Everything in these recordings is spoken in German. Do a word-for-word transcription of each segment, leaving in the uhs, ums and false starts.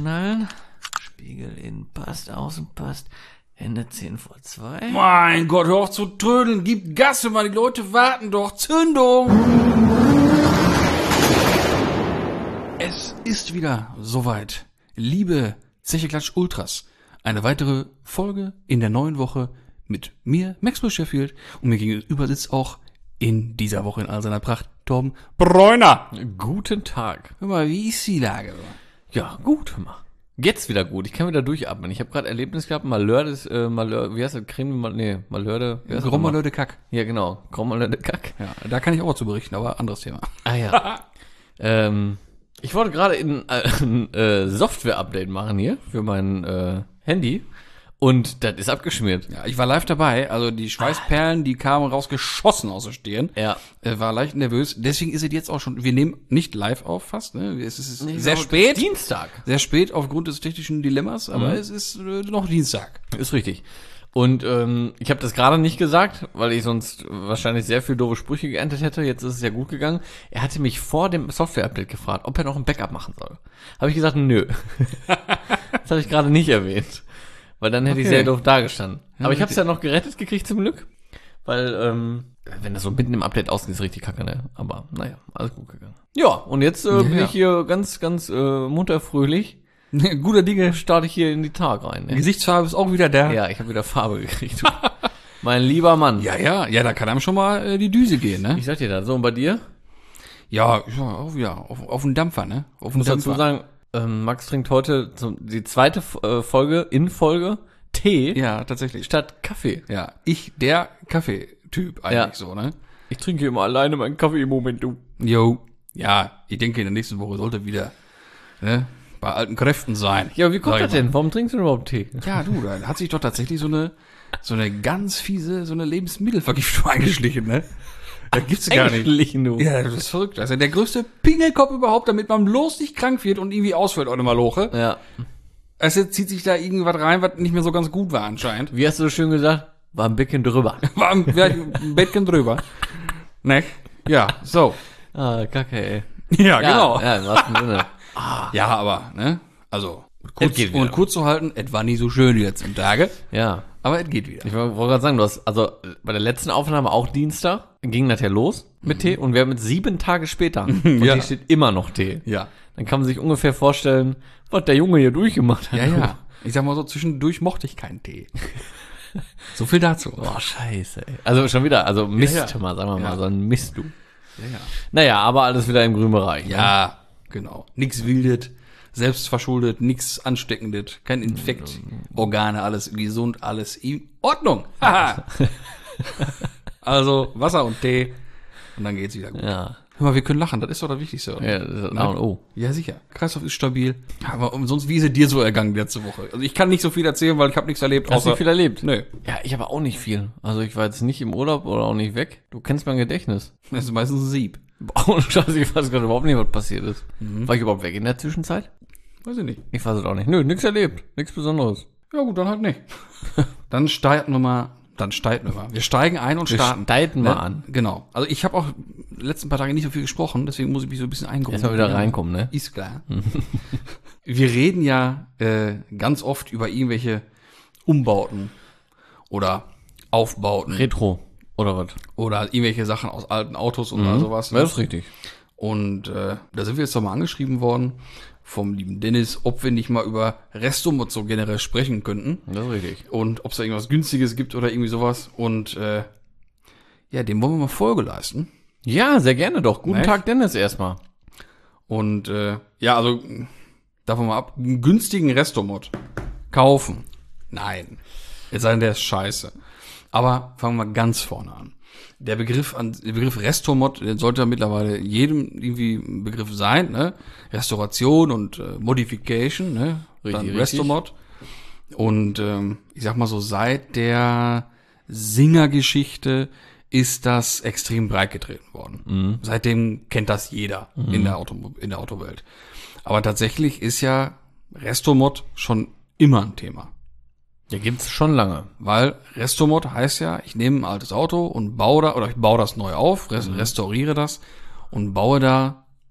anschnallen. Spiegel innen passt, außen passt. Hände zehn vor zwei. Mein Gott, hör auf zu trödeln. Gib Gas, Mann. Die Leute warten doch. Zündung! Es ist wieder soweit. Liebe Zeche Klatsch Ultras. Eine weitere Folge in der neuen Woche mit mir, Maxwell Sheffield. Und mir gegenüber sitzt auch in dieser Woche in all seiner Pracht Torben Bräuner. Guten Tag. Hör mal, wie ist die Lage? Ja, gut, hör mal. Jetzt wieder gut. Ich kann wieder durchatmen. Ich habe gerade Erlebnis gehabt. Malheur des, äh, Malheur, wie heißt das? Creme, Mal, nee, Malheur de... Grand Malheur de Kack. Ja, genau. Grand Malheur de Kack. Ja, da kann ich auch zu berichten, aber anderes Thema. Ah ja. ähm, ich wollte gerade in, äh, ein äh, Software-Update machen hier für mein äh, Handy. Und das ist abgeschmiert. Ja, ich war live dabei, also die Schweißperlen, die kamen rausgeschossen aus der Stirn. Ja. Er war leicht nervös. Deswegen ist es jetzt auch schon, wir nehmen nicht live auf fast, ne? Es ist Nee, sehr genau, spät. Dienstag. Sehr spät aufgrund des technischen Dilemmas, aber Mhm. es ist äh, noch Dienstag. Ist richtig. Und ähm, ich habe das gerade nicht gesagt, weil ich sonst wahrscheinlich sehr viel doofe Sprüche geerntet hätte. Jetzt ist es ja gut gegangen. Er hatte mich vor dem Software-Update gefragt, ob er noch ein Backup machen soll. Habe ich gesagt, nö. Das habe ich gerade nicht erwähnt. Weil dann hätte Okay. ich sehr doof dagestanden. Ja, Aber ich habe es okay. ja noch gerettet gekriegt zum Glück. Weil, ähm, wenn das so mitten im Update ausgeht, ist richtig kacke, ne? Aber naja, alles gut gegangen. Ja, und jetzt äh, bin Ja. ich hier ganz, ganz äh, munter fröhlich. Guter Dinge. Starte ich hier in die Tag rein. Ne? Gesichtsfarbe ist auch wieder da. Ja, ich habe wieder Farbe gekriegt. Du. Mein lieber Mann. ja, ja, ja, da kann einem schon mal äh, die Düse gehen, ne? Ich sag dir das. So, und bei dir? Ja, ja, auch wieder auf, auf den Dampfer, ne? Auf Ich den muss Dampfer. dazu sagen, ähm, Max trinkt heute zum, die zweite äh, Folge in Folge Tee Ja, tatsächlich. statt Kaffee. Ja, ich der Kaffeetyp eigentlich Ja. so, ne? Ich trinke immer alleine meinen Kaffee im Moment, du. Jo. Ja, ich denke, in der nächsten Woche sollte wieder, ne, bei alten Kräften sein. Ja, wie kommt Sag das ich mal. denn? Warum trinkst du denn überhaupt Tee? Ja, du, da hat sich doch tatsächlich so eine, so eine ganz fiese, so eine Lebensmittelvergiftung eingeschlichen, ne? Das gibt's gar nicht. Eingeschlichen, du. Ja, das ist verrückt. Das ist ja der größte Pingelkopf überhaupt, damit man bloß nicht krank wird und irgendwie ausfällt auch immer Loche. Ja. Also zieht sich da irgendwas rein, was nicht mehr so ganz gut war anscheinend. Wie hast du so schön gesagt? War ein bisschen drüber. War ein, war ein Bettchen drüber. Ne? Ja, so. Ah, kacke, ey. Ja, genau. Ja, im wahrsten Sinne. Ja, aber, ne? Also, kurz, geht wieder. und kurz zu halten, es war nie so schön die letzten Tage, Ja. aber es geht wieder. Ich wollte gerade sagen, du hast, also bei der letzten Aufnahme auch Dienstag, ging das ja los mit Tee und wir haben jetzt sieben Tage später. Und Ja. hier steht immer noch Tee. Ja. Dann kann man sich ungefähr vorstellen, was der Junge hier durchgemacht hat. Ja, ja. Ich sag mal so, zwischendurch mochte ich keinen Tee. So viel dazu. Boah, scheiße, ey. Also schon wieder, also Mist Ja, ja. mal, sagen wir mal, Ja. so ein Mist, du. Ja, ja. Naja, aber alles wieder im grünen Bereich. Ne? Ja, genau. Nix wildet, selbstverschuldet, nix ansteckendes, kein Infekt, Organe, alles gesund, alles in Ordnung. Haha. Also Wasser und Tee und dann geht's wieder gut. Ja. Hör mal, wir können lachen, das ist doch das Wichtigste. oder? Ja, das ist A und O. Ja, sicher. Kreislauf ist stabil. Aber umsonst, wie ist es dir so ergangen letzte Woche? Also ich kann nicht so viel erzählen, weil ich habe nichts erlebt. Hast du nicht viel erlebt? Nö. Ja, ich habe auch nicht viel. Also ich war jetzt nicht im Urlaub oder auch nicht weg. Du kennst mein Gedächtnis. Das ist meistens ein Sieb. Boah, ohne Scheiße, ich weiß gerade überhaupt nicht, was passiert ist. War ich überhaupt weg in der Zwischenzeit? Weiß ich nicht. Ich weiß es auch nicht. Nö, nix erlebt. Nix Besonderes. Ja gut, dann halt nicht. Dann steigen wir mal. Dann steigen wir mal. Wir steigen ein und Wir starten. steigen mal Ne? an. Genau. Also ich habe auch die letzten paar Tage nicht so viel gesprochen, deswegen muss ich mich so ein bisschen eingrufen. Erstmal wieder reinkommen, ne? Ist klar. Wir reden ja äh, ganz oft über irgendwelche Umbauten oder Aufbauten Retro. Oder was? oder irgendwelche Sachen aus alten Autos und all sowas. Ja, das ist richtig. Und äh, da sind wir jetzt nochmal angeschrieben worden vom lieben Dennis, ob wir nicht mal über Restomod so generell sprechen könnten. Das ist richtig. Und ob es da irgendwas Günstiges gibt oder irgendwie sowas. Und äh, ja, dem wollen wir mal Folge leisten. Ja, sehr gerne doch. Guten Nicht? Tag, Dennis, erstmal. Und äh, ja, also davon mal ab, einen günstigen Restomod kaufen. Nein. Es sei denn, der ist scheiße. Aber fangen wir ganz vorne an. Der Begriff an, der Begriff Restomod, der sollte ja mittlerweile jedem irgendwie ein Begriff sein, ne? Restauration und äh, Modification, ne? Richtig, Dann richtig. Restomod. Und ähm, ich sag mal so, seit der Singer-Geschichte ist das extrem breit getreten worden. Mhm. Seitdem kennt das jeder in der Auto, in der Autowelt. Aber tatsächlich ist ja Restomod schon immer ein Thema. Ja, gibt's schon lange. Weil Restomod heißt ja, ich nehme ein altes Auto und baue da, oder ich baue das neu auf, res- restauriere das und baue da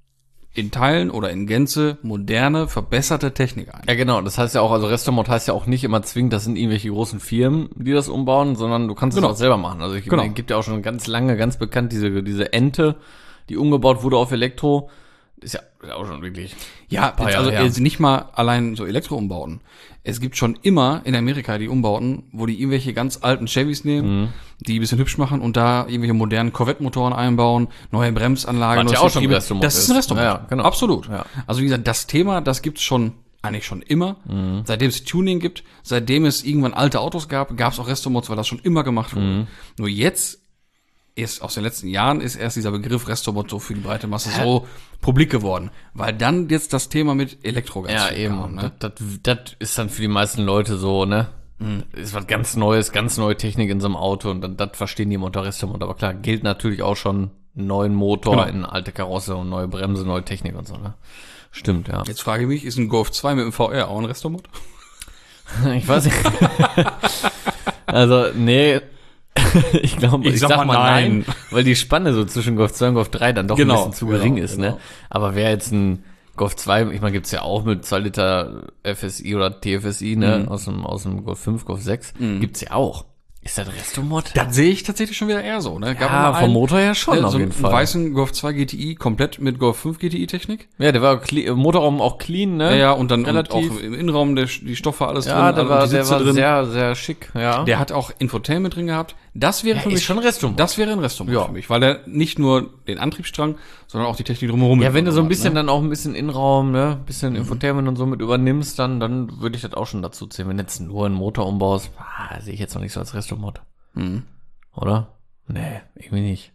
in Teilen oder in Gänze moderne, verbesserte Technik ein. Ja, genau. Das heißt ja auch, also Restomod heißt ja auch nicht immer zwingend, das sind irgendwelche großen Firmen, die das umbauen, sondern du kannst es Genau. auch selber machen. Also ich Genau. gibt ja auch schon ganz lange, ganz bekannt, diese, diese Ente, die umgebaut wurde auf Elektro. Ist ja ist ja auch schon wirklich. Ja, Paar jetzt Jahre also her. jetzt nicht mal allein so Elektroumbauten. Es gibt schon immer in Amerika die Umbauten, wo die irgendwelche ganz alten Chevys nehmen, Mhm. die ein bisschen hübsch machen und da irgendwelche modernen Corvette-Motoren einbauen, neue Bremsanlagen. Was ja neues auch schon Getriebe. Restomod Das ist ein ist. Restomod. Ja, ja, genau. Absolut. Ja. Also wie gesagt, das Thema, das gibt's schon eigentlich schon immer. Mhm. Seitdem es Tuning gibt, seitdem es irgendwann alte Autos gab, gab's auch Restomods, weil das schon immer gemacht wurde. Mhm. Nur jetzt erst aus den letzten Jahren ist erst dieser Begriff Restomod so für die breite Masse so publik geworden, weil dann jetzt das Thema mit Elektro ganz Ja, viel eben. kam, ne? Das, das, das ist dann für die meisten Leute so, ne? Ist was ganz Neues, ganz neue Technik in so einem Auto und dann, das verstehen die unter Restomod. Aber klar, gilt natürlich auch schon einen neuen Motor Genau. in alte Karosse und neue Bremse, neue Technik und so, ne? Stimmt, ja. Jetzt frage ich mich, ist ein Golf zwei mit dem V R auch ein Restomod? Ich weiß nicht. Also, nee. Ich glaube, ich, Ich sag, sag mal mal nein, nein. weil die Spanne so zwischen Golf zwei und Golf drei dann doch Genau, ein bisschen zu genau, gering ist, genau. ne? Aber wer jetzt ein Golf zwei, ich meine, gibt's ja auch mit zwei Liter F S I oder T F S I, ne? Mhm. Aus dem, aus dem Golf fünf, Golf sechs, gibt's ja auch. Ist das Restomod? Das sehe ich tatsächlich schon wieder eher so, ne? Gab Ja, mal vom einen, Motor her schon, äh, auf so jeden einen Fall. weißen Golf zwei G T I komplett mit Golf fünf G T I-Technik. Ja, der war cle- Motorraum auch clean, ne? Ja, ja, und dann und Relativ. auch im Innenraum der, die Stoffe alles Ja, drin, der alle- war, und die der Sitze war drin. sehr, sehr schick, ja. Der hat auch Infotainment drin gehabt. Das wäre Ja, für mich ist schon Restomod. Das wäre ein Restomod Ja. für mich, weil der nicht nur den Antriebsstrang, sondern auch die Technik drumherum. Ja, wenn du so ein hat, bisschen ne? dann auch ein bisschen Innenraum, ne, ein bisschen Infotainment und so mit übernimmst, dann, dann würde ich das auch schon dazu zählen. Wenn jetzt nur einen Motor umbaust, ah, sehe ich jetzt noch nicht so als Restomod. Mhm. Oder? Nee, irgendwie nicht.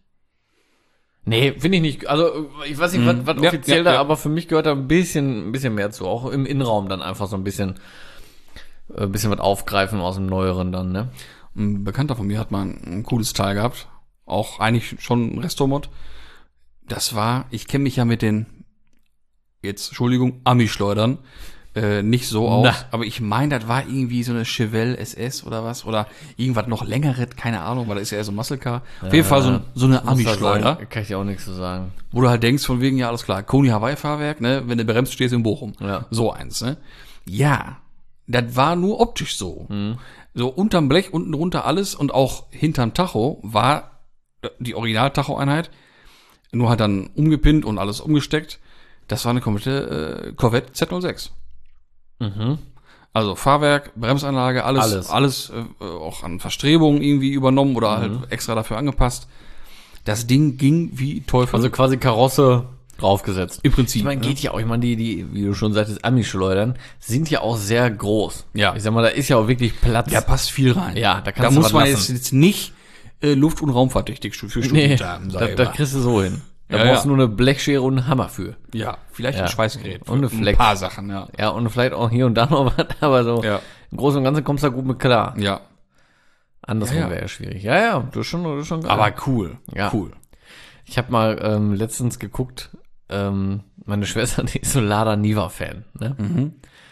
Nee, finde ich nicht. Also, ich weiß nicht, was, was Ja, offiziell ja, da, ja. aber für mich gehört da ein bisschen, ein bisschen mehr zu. Auch im Innenraum dann einfach so ein bisschen, äh, ein bisschen was aufgreifen aus dem Neueren dann, ne? Ein Bekannter von mir hat mal ein, ein cooles Teil gehabt. Auch eigentlich schon ein Restomod. Das war, ich kenne mich ja mit den, jetzt, Entschuldigung, Ami-Schleudern, äh, nicht so aus. Na. Aber ich meine, das war irgendwie so eine Chevelle S S oder was. Oder irgendwas noch längeres, keine Ahnung, weil das ist ja eher so ein Muscle Car. Auf jeden Fall so, ein- so eine Muss da Ami-Schleuder. sagen, kann ich dir auch nichts zu sagen. Wo du halt denkst, von wegen, ja, alles klar, Koni Hawaii Fahrwerk, ne, wenn du bremst, stehst du in Bochum. Ja. So eins, ne. Ja, das war nur optisch so. Mhm. So unterm Blech, unten drunter alles und auch hinterm Tacho war die Original-Tacho-Einheit, nur halt dann umgepinnt und alles umgesteckt. Das war eine komplette äh, Corvette Z null sechs. Mhm. Also Fahrwerk, Bremsanlage, alles, Alles. alles, äh, auch an Verstrebungen irgendwie übernommen oder halt extra dafür angepasst. Das Ding ging wie Teufel. Also quasi Karosse draufgesetzt. im Prinzip. Ich meine, ne? geht ja auch, ich meine, die, die, wie du schon sagtest, Ami-Schleudern sind ja auch sehr groß. Ja. Ich sag mal, da ist ja auch wirklich Platz. Da passt viel rein. Ja, da Da kannst du muss was man lassen. jetzt, jetzt nicht äh, Luft- und Raumfahrttechnik für Nee, studiert haben, da, sag ich da mal. kriegst du so hin. Da Ja, brauchst du ja. nur eine Blechschere und einen Hammer für. Ja, vielleicht Ja. ein Schweißgerät. Und eine Für Flex. Ein paar Sachen, ja. Ja, und vielleicht auch hier und da noch was, aber so Ja. im Großen und Ganzen kommst du da gut mit klar. Ja. Andersrum Ja, ja. wäre ja schwierig. Ja, ja, du schon, du schon geil. Aber cool. Ja. Cool. Ich habe mal ähm, letztens geguckt, ähm, meine Schwester, die ist so Lada Niva-Fan, ne? Mhm.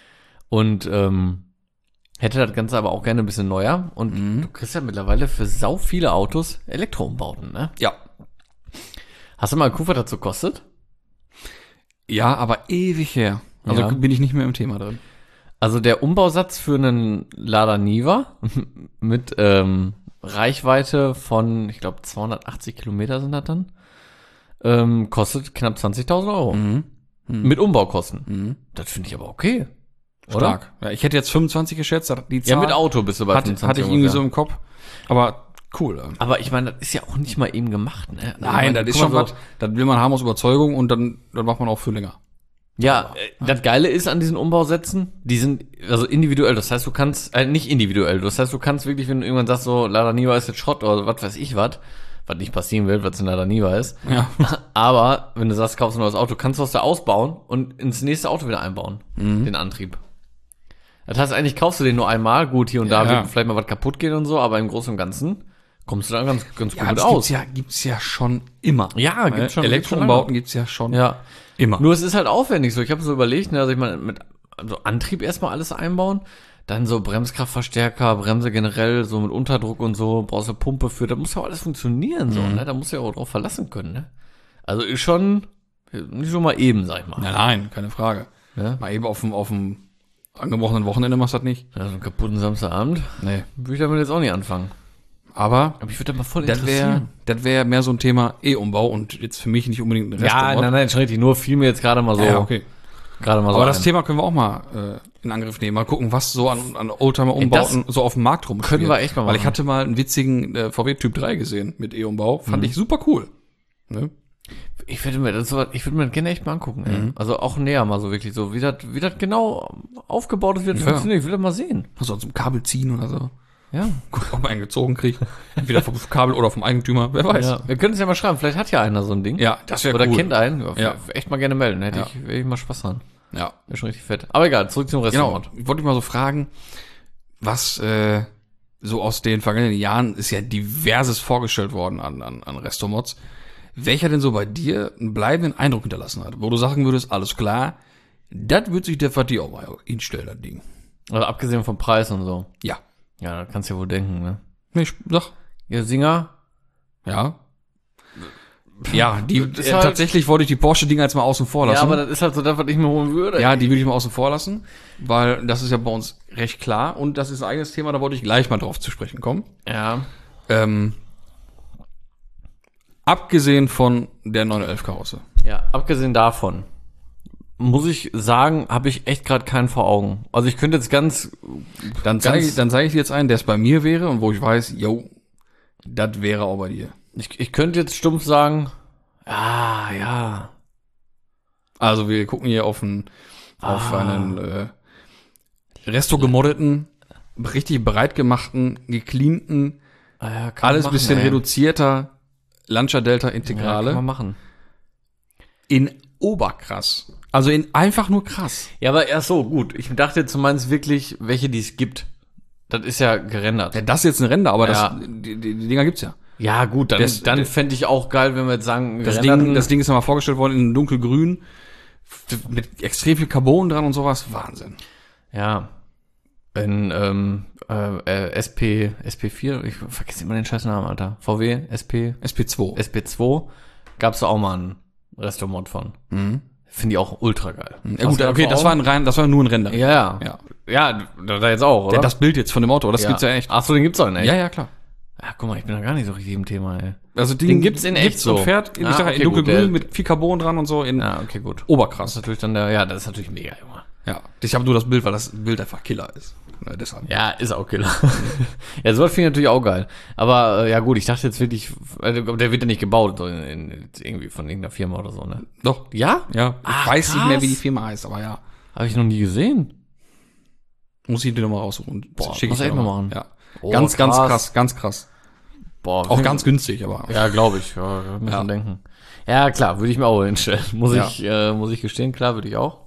Und ähm, hätte das Ganze aber auch gerne ein bisschen neuer. Und Mhm. du kriegst ja mittlerweile für sau viele Autos Elektroumbauten, ne? Ja. Hast du mal geguckt, was das so kostet? Ja, aber ewig her. Also Ja. bin ich nicht mehr im Thema drin. Also der Umbausatz für einen Lada Niva mit ähm, Reichweite von, ich glaube, zweihundertachtzig Kilometer sind das dann, ähm, kostet knapp zwanzigtausend Euro. Mhm. Mit Umbaukosten. Mhm. Das finde ich aber okay. Oder? Stark. Ja, ich hätte jetzt fünfundzwanzig geschätzt, die Ja, Zahl mit Auto bist du bei hatte, fünfundzwanzig hatte ich irgendwie ungefähr. so im Kopf. Aber cool. Aber ich meine, das ist ja auch nicht mal eben gemacht, ne? Also ich Nein, meine, das ist guck schon mal was, das will man haben aus Überzeugung und dann, dann macht man auch für länger. Ja, äh, das Geile ist an diesen Umbausätzen, die sind also individuell. Das heißt, du kannst, äh, nicht individuell. Das heißt, du kannst wirklich, wenn du irgendwann sagst, so, Lada Niva ist jetzt Schrott oder was weiß ich was, was nicht passieren wird, was ein Lada Niva ist. Ja. Aber wenn du sagst, kaufst ein neues Auto, kannst du das da ausbauen und ins nächste Auto wieder einbauen, den Antrieb. Das heißt, eigentlich kaufst du den nur einmal, gut, hier und da Ja. wird vielleicht mal was kaputt gehen und so, aber im Großen und Ganzen kommst du da ganz, ganz Ja, gut das aus. gibt's ja, gibt's ja schon immer. Ja, gibt's schon- Elektroumbauten gibt's ja schon Ja. immer. Nur es ist halt aufwendig so. Ich habe so überlegt, ne, also ich meine, mit also Antrieb erstmal alles einbauen, dann so Bremskraftverstärker, Bremse generell, so mit Unterdruck und so, brauchst du Pumpe für, da muss ja auch alles funktionieren, so, ne? Da musst du ja auch drauf verlassen können, ne? Also ist schon, Nicht so mal eben, sag ich mal. Nein, nein, keine Frage. Ja? Mal eben auf dem, auf dem angebrochenen Wochenende machst du das nicht. Ja, so einen kaputten Samstagabend Nee. würde ich damit jetzt auch nicht anfangen. Aber Aber ich würde da mal voll das wäre interessieren. das wäre mehr so ein Thema E-Umbau und jetzt für mich nicht unbedingt ein Ja, Restomod. nein, nein, schon richtig. Nur fiel mir jetzt gerade mal so. Ja, okay. Gerade mal so. Aber das ein. Thema können wir auch mal äh, in Angriff nehmen. Mal gucken, was so an, an Oldtimer-Umbauten so auf dem Markt rumspielt. können wir echt mal Weil ich machen. hatte mal einen witzigen äh, V W Typ drei gesehen mit E-Umbau. Fand Mhm. ich super cool. Ne? Ich würde mir das so, ich würde mir das gerne echt mal angucken. Ey. Mhm. Also auch näher mal so wirklich so, wie das, wie das genau aufgebaut ist, wie das Ja. funktioniert. Ich will das mal sehen. Also an so einem Kabel ziehen oder so. Ja. Guck, ob man einen gezogen kriegt. Entweder vom Kabel oder vom Eigentümer. Wer weiß. ja. Wir können es ja mal schreiben. Vielleicht hat ja einer so ein Ding. Ja, das wäre Oder cool. kennt einen. Ja, Ja. Echt mal gerne melden. Hätte Ja. ich, hätte ich mal Spaß dran. Ja. Wäre schon richtig fett. Aber egal, zurück zum Genau. Restaurant. Ich wollte dich mal so fragen, was äh, so aus den vergangenen Jahren ist ja diverses vorgestellt worden an, an, an Restomods. Welcher denn so bei dir einen bleibenden Eindruck hinterlassen hat? Wo du sagen würdest, alles klar, das wird sich der Fatih auch mal hinstellen, das Ding. Also abgesehen vom Preis und so. Ja. Ja, da kannst du ja wohl denken, ne? Nee, ich sag, Ja, Singer. ja. Ja, die, Das ist äh, halt- tatsächlich wollte ich die Porsche-Dinger jetzt mal außen vor lassen. Ja, aber das ist halt so das, was ich mir holen würde. Ja, die würde ich mal außen vor lassen, weil das ist ja bei uns recht klar und das ist ein eigenes Thema, da wollte ich gleich mal drauf zu sprechen kommen. Ja. Ähm, abgesehen von der neun elf Karosse. Ja, abgesehen davon muss ich sagen, habe ich echt gerade keinen vor Augen. Also ich könnte jetzt ganz, Dann zeige Ganz- ich, dann zeige ich dir jetzt einen, der es bei mir wäre und wo ich weiß, yo, das wäre auch bei dir. ich, ich könnte jetzt stumpf sagen, ah, ja, Also wir gucken hier auf einen, auf Ah. einen äh, Resto gemoddeten, richtig breit gemachten, gecleanten, ah ja kann alles man machen, bisschen ey. reduzierter Lancia Delta Ja, kann Integrale man machen. in oberkrass. Also in einfach nur krass. Ja, aber erst so, gut. Ich dachte jetzt, du meinst wirklich, welche die es gibt. Das ist ja gerendert. Ja, das ist jetzt ein Render, aber Ja. das, die, die, die Dinger gibt's ja. Ja, gut, dann, Das- dann das- fände ich auch geil, wenn wir jetzt sagen, Das gerenderten- Ding, das Ding ist ja mal vorgestellt worden in dunkelgrün, f- mit extrem viel Carbon dran und sowas. Wahnsinn. ja, in ähm, äh, äh, S P, S P vier, ich vergesse immer den scheiß Namen, Alter. V W, S P, S P zwei. S P zwei, gab's da auch mal einen Restaurant von. Mhm. Finde ich auch ultra geil. Ja gut, okay, das war ein rein, das war nur ein Render. Ja, ja. Ja. Ja, da, da jetzt auch, oder? Ja, das Bild jetzt von dem Auto, das gibt's ja echt. Ach so, den gibt's auch in echt. Ja, ja, klar. Ja, guck mal, ich bin da gar nicht so richtig im Thema, ey. Also Den gibt's in echt gibt's und so. fährt, ich Ah, sag ja, okay, in gut, dunkelgrün der- mit viel Carbon dran und so in Ja, okay, gut. Das ist oberkrass. natürlich dann der, ja, das ist natürlich mega, Junge. Ja. Ich habe nur das Bild, weil das Bild einfach Killer ist. Ja, deshalb. Ja, ist auch Killer. Ja, sowas finde ich natürlich auch geil. Aber äh, ja gut, ich dachte jetzt wirklich, also, der wird ja nicht gebaut, so in, in, irgendwie von irgendeiner Firma oder so, ne? Doch. Ja? Ja. Ich Ah, weiß nicht krass. mehr, wie die Firma heißt, aber ja. Habe ich noch nie gesehen. Muss ich dir nochmal raussuchen. Boah, Schick muss dir ich echt noch mal machen. Ja. Oh, ganz, ganz krass. krass, ganz krass. Boah, Auch ganz günstig, aber. Ja, glaube ich. Ja, kann mir Ja. schon denken. Ja, klar, würde ich mir auch hinstellen. Muss Ja. ich, äh, muss ich gestehen, klar, würde ich auch.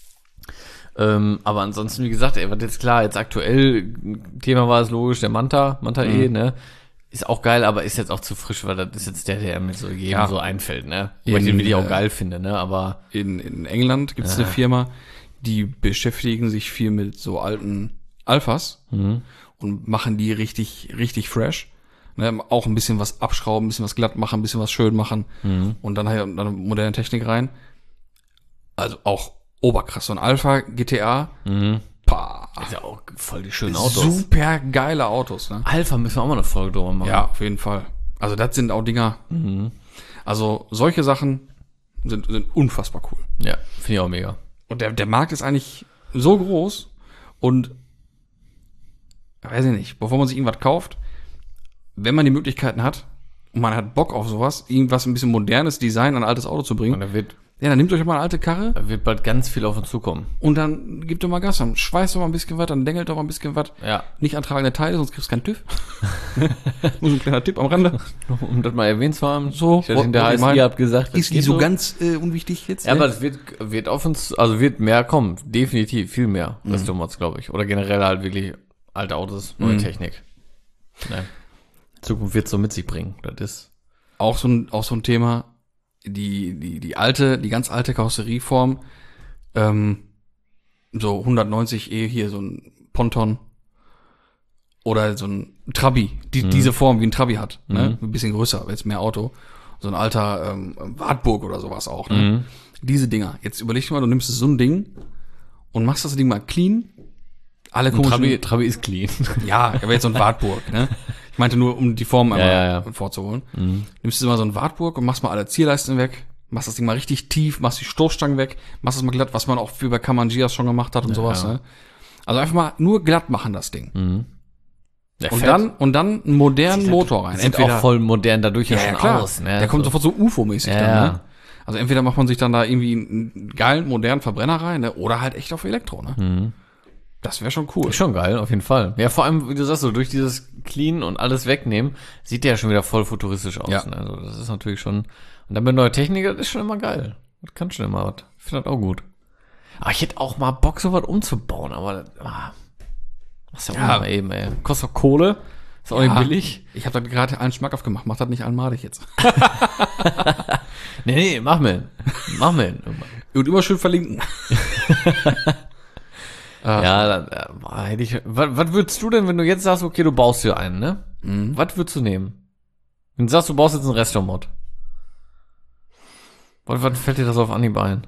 Ähm, aber ansonsten, wie gesagt, ey, was jetzt klar, jetzt aktuell Thema war es logisch, der Manta, Manta E, ne? Ist auch geil, aber ist jetzt auch zu frisch, weil das ist jetzt der, der mir so jedem Ja. so einfällt, ne? Weil ich In, den wirklich auch äh, geil finde, ne? Aber In, in England gibt es eine Firma, die beschäftigen sich viel mit so alten Alphas Mhm. und machen die richtig, richtig fresh. Ne, auch ein bisschen was abschrauben, ein bisschen was glatt machen, ein bisschen was schön machen Mhm. und dann halt dann moderne Technik rein. Also auch oberkrass. So ein Alpha G T A. mhm. Pah, ist ja auch voll die schönen Autos. super geile Autos. Ne? Alpha müssen wir auch mal eine Folge drüber machen. Ja, auf jeden Fall. Also das sind auch Dinger. Mhm. Also solche Sachen sind, sind unfassbar cool. Ja, finde ich auch mega. Und der, der Markt ist eigentlich so groß und weiß ich nicht, bevor man sich irgendwas kauft, wenn man die Möglichkeiten hat und man hat Bock auf sowas, irgendwas ein bisschen modernes Design an ein altes Auto zu Und bringen, da wird, ja, dann nehmt euch mal eine alte Karre da wird bald ganz viel auf uns zukommen. und dann gebt doch mal Gas, dann schweißt doch mal ein bisschen was, dann dengelt doch mal ein bisschen was. Ja. Nicht antragende Teile, sonst kriegst du keinen TÜV. Nur so ein kleiner Tipp am Rande. Um das mal erwähnt zu haben. So, Ich hatte, der wollte ich heißt, meinen. ihr habt gesagt, das Ist die geht so ganz äh, unwichtig jetzt? Ja, ne? aber es wird, wird auf uns, also wird mehr kommen. Definitiv, viel mehr. Mhm. Restomods, glaube ich. Oder generell halt wirklich alte Autos, neue Mhm. Technik. Ne. Zukunft wird so mit sich bringen. Das ist. Auch so ein, auch so ein Thema, die, die, die alte, die ganz alte Karosserieform, ähm, so hundertneunzig E hier, so ein Ponton oder so ein Trabi, die, Mhm. diese Form wie ein Trabi hat, ne? Mhm. Ein bisschen größer, aber jetzt mehr Auto. so ein alter ähm, Wartburg oder sowas auch. Ne? Mhm. Diese Dinger. Jetzt überleg dir mal, du nimmst so ein Ding und machst das Ding mal clean. Alle Und komischen, Trabi, Trabi ist clean. ja, aber jetzt so ein Wartburg, ne? Ich meinte nur, um die Form einmal Ja, ja, ja. vorzuholen. Mhm. Nimmst du mal so ein Wartburg und machst mal alle Zierleisten weg, machst das Ding mal richtig tief, machst die Stoßstangen weg, machst das mal glatt, was man auch für bei Kamangias schon gemacht hat und Ja, sowas, ja. ne? Also einfach mal nur glatt machen, das Ding. Mhm. Der Und Fett dann, und dann einen modernen Motor rein. sieht auch voll modern dadurch ja, ja, ja, schon klar. aus. Ne? Der kommt so. sofort so U F O-mäßig Ja, dann, ja. ne? Also entweder macht man sich dann da irgendwie einen geilen, modernen Verbrenner rein, ne? Oder halt echt auf Elektro, ne? Mhm. Das wäre schon cool. Ist schon geil, auf jeden Fall. Ja, vor allem, wie du sagst, so durch dieses Clean und alles wegnehmen, sieht der ja schon wieder voll futuristisch aus. Ja. Ne? Also das ist natürlich schon. Und dann mit neuer Technik, das ist schon immer geil. Das kann schon immer was. Ich finde das auch gut. Aber ich hätte auch mal Bock, so was umzubauen, aber das, ah, das ist ja, Ja. auch mal eben, ey. Kostet auch Kohle. Ist auch Ja. nicht billig. Ich habe da gerade einen Schmack aufgemacht. Mach das nicht einmalig jetzt. Nee, nee, mach mir. Mach mir. Und immer schön verlinken. Ja, dann, äh, boah, hätte ich. Was, was würdest du denn, wenn du jetzt sagst, okay, du baust dir einen, ne? Mhm. Was würdest du nehmen? Wenn du sagst, du baust jetzt einen Restomod. Was, was fällt dir das auf Anhieb ein?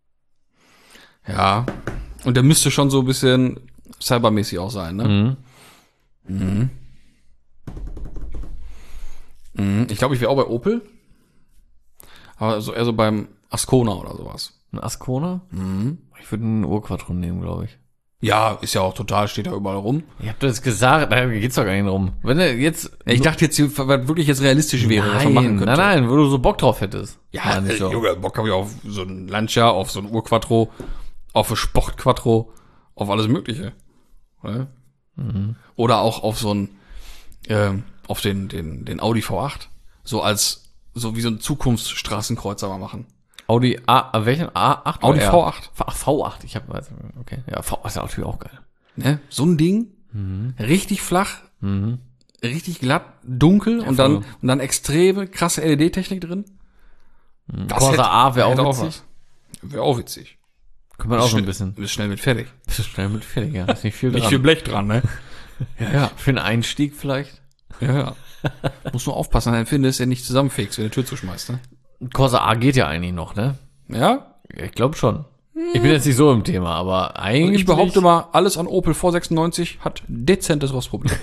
Ja. Und der müsste schon so ein bisschen cybermäßig auch sein, ne? Mhm. Mhm. Mhm. Ich glaube, ich wäre auch bei Opel. Aber so eher so beim Ascona oder sowas. Ein Ascona? Mhm. Ich würde einen Urquattro nehmen, glaube ich. Ja, ist ja auch total, steht da überall rum. Ich hab das gesagt, da geht's doch gar nicht drum. Wenn du jetzt. Ich dachte jetzt, was wirklich jetzt realistisch wäre, was man machen nein, könnte. nein, nein, wo du so Bock drauf hättest. Ja, Meine äh, ich so. Junge, Bock habe ich auf so ein Lancia, auf so ein Urquattro, auf ein Sportquattro, auf alles Mögliche. Ne? Mhm. Oder auch auf so ein, ähm, auf den, den, den Audi V acht. So als, so wie so ein Zukunftsstraßenkreuzer mal machen. Audi A, äh, welchen? A acht? Audi oder R? V acht. Ach, V acht, ich hab, weiß, okay. Ja, V acht ist ja natürlich auch geil. Ne? So ein Ding, Mhm. richtig flach, Mhm. richtig glatt, dunkel und dann, voll. und dann extreme, krasse L E D-Technik drin. Das Corsa hätte- A wäre hätte auch witzig. was. Wäre auch witzig. Können wir auch so Schnell- ein bisschen. Bist schnell mit fertig. Bist du schnell mit fertig, ja. Ist nicht viel dran. Nicht viel Blech dran, ne? Ja, ja. Für einen Einstieg vielleicht. Ja, ja. Muss nur aufpassen, dann findest du, er nicht zusammenfegst, wenn du die Tür zuschmeißt, ne? Corsa A geht ja eigentlich noch, ne? Ja? Ich glaube schon. Ich bin jetzt nicht so im Thema, aber eigentlich. Und ich behaupte mal, alles an Opel V sechsundneunzig hat dezentes Rostproblem.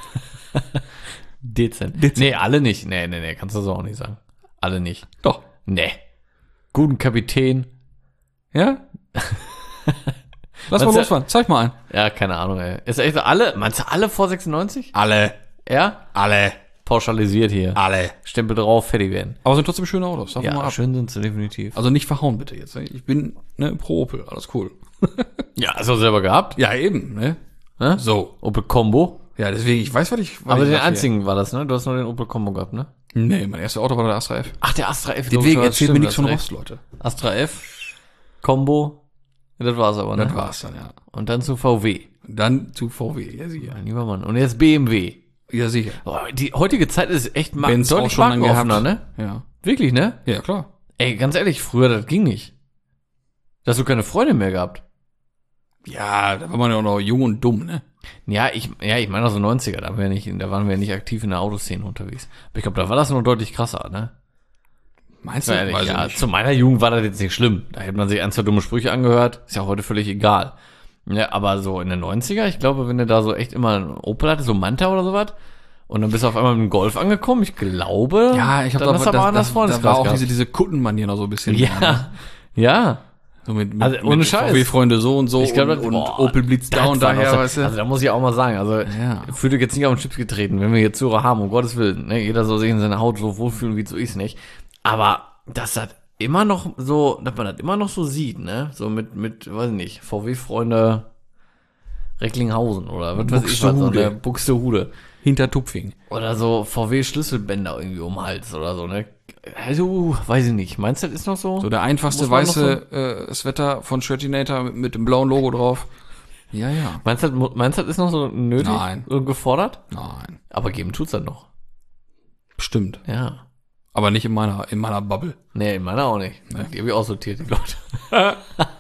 Dezent. Nee, alle nicht. Nee, nee, nee, kannst du so auch nicht sagen. Alle nicht. Doch. Nee. Guten Kapitän. Ja? Lass mal Was- losfahren. Zeig mal ein. Ja, keine Ahnung, ey. Ist echt so alle, meinst du alle vor sechsundneunzig? Alle. Ja? Alle. Pauschalisiert hier. Alle. Stempel drauf, fertig werden. Aber sind trotzdem schöne Autos. Davon mal Ja, ab. schön sind sie definitiv. Also nicht verhauen bitte jetzt. Ne? Ich bin ne, pro Opel. Alles cool. Ja, hast du selber gehabt? Ja, eben. Ne? Ne? So. Opel Combo. Ja, deswegen, ich weiß, was ich... Was Aber ich den sag hier. einzigen war das, ne? Du hast nur den Opel Combo gehabt, ne? Nee, mein erstes Auto war der Astra F. Ach, der Astra F. Deswegen logischerweise, erzählt mir stimmt, nichts von hast Rost, recht. Leute. Astra F, Combo. Ja, das war's aber, ne? Das war's dann, ja. Und dann zu V W. Dann zu V W. Ja, sicher. Mein lieber Mann. Und jetzt B M W. Ja, sicher. Boah, die heutige Zeit ist echt ma Benz auch deutlich schon lange markenoffener, gehabt. ne? Ja. Wirklich, ne? Ja, klar. Ey, ganz ehrlich, früher, das ging nicht. Da hast du keine Freundin mehr gehabt. Ja, da war man ja auch noch jung und dumm, ne? Ja, ich, ja, ich meine, so neunziger, da, waren wir nicht, da waren wir nicht aktiv in der Autoszene unterwegs. Aber ich glaube, da war das noch deutlich krasser, ne? Meinst du? Ehrlich, Weiß ich ja, nicht. zu meiner Jugend war das jetzt nicht schlimm. Da hätte man sich ein, zwei dumme Sprüche angehört. Ist ja heute völlig egal. Ja, aber so in den neunziger, ich glaube, wenn du da so echt immer einen Opel hattest, so Manta oder sowas, und dann bist du auf einmal mit dem Golf angekommen, ich glaube, Ja, ich habe dann da, hast das, du aber anders das, Freundeskreis da war auch gehabt. diese, diese Kuttenmanier noch so ein bisschen. mehr, ne? Ja, ja. So mit, mit, Also, ohne mit Scheiß. V W-Freunde so und so Ich glaube, und, das- und boah, Opel blitzt da das und war daher, noch so- weißt du? Also da muss ich auch mal sagen, also Ja. fühle jetzt nicht auf den Chips getreten, wenn wir jetzt Zuhörer haben, um Gottes Willen, ne? Jeder soll sich in seiner Haut so wohlfühlen, wie es so ist, nicht? Aber dass das immer noch so, dass man das immer noch so sieht, ne? So mit, mit, weiß ich nicht, V W-Freunde Recklinghausen oder was weiß ich was, so Buxtehude. eine Buxtehude. Hinter Tupfing. Oder so V W-Schlüsselbänder irgendwie um den Hals oder so, ne? Also, weiß ich nicht. Meinst du, das ist noch so? So der einfachste Muss man noch weiße äh, Sweater von Shirtinator mit, mit dem blauen Logo drauf. Ja, ja. Meinst du, das- meinst du, das ist noch so nötig Nein. und gefordert? Nein. Aber geben tut's dann noch. Bestimmt. Ja. Aber nicht in meiner, in meiner Bubble. Nee, in meiner auch nicht. Die habe ich aussortiert, die Leute.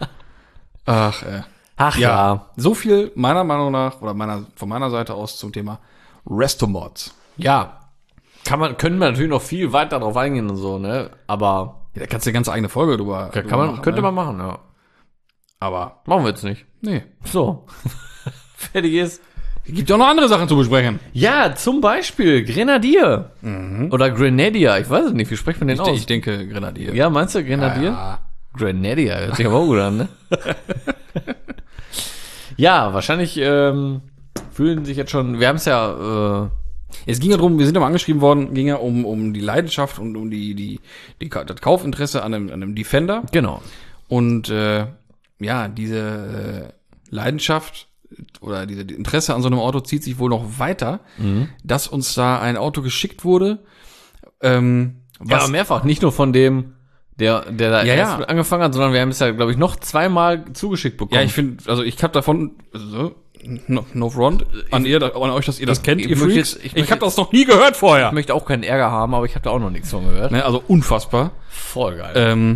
Ach, äh. Ach Ja. So viel meiner Meinung nach, oder meiner, von meiner Seite aus zum Thema Restomods. Ja. Kann man, können wir natürlich noch viel weiter drauf eingehen und so, ne? Aber Ja, da kannst du eine ganz eigene Folge drüber, kann drüber man, machen, könnte ne? man machen, ja. Aber, Machen wir jetzt nicht. nee. So. Fertig ist. Gibt ja auch noch andere Sachen zu besprechen. Ja, zum Beispiel Grenadier. Oder Grenadier, ich weiß es nicht, wie spricht man den Ich, aus? ich denke Grenadier. Ja, meinst du Grenadier? Ja. Grenadier, hört sich aber auch gut an, ne? Ja, wahrscheinlich ähm, fühlen sich jetzt schon, wir haben es ja, äh, Es ging ja drum, wir sind aber angeschrieben worden, ging ja um, um die Leidenschaft und um die, die, die, das Kaufinteresse an einem, an einem Defender. genau. Und äh, ja, diese äh, Leidenschaft oder diese die Interesse an so einem Auto zieht sich wohl noch weiter, dass uns da ein Auto geschickt wurde. Ähm, Ja, was, aber mehrfach, nicht nur von dem, der, der da Ja, erst ja. mit angefangen hat, sondern wir haben es ja, glaube ich, noch zweimal zugeschickt bekommen. ja, ich finde, also ich habe davon, also, no, no front an ihr, an euch, dass ihr das kennt, ich ihr möchte Freaks. jetzt- Ich, ich möchte habe das noch nie gehört vorher. Ich möchte auch keinen Ärger haben, aber ich habe da auch noch nichts von gehört. Ne, also unfassbar. Voll geil. Ähm,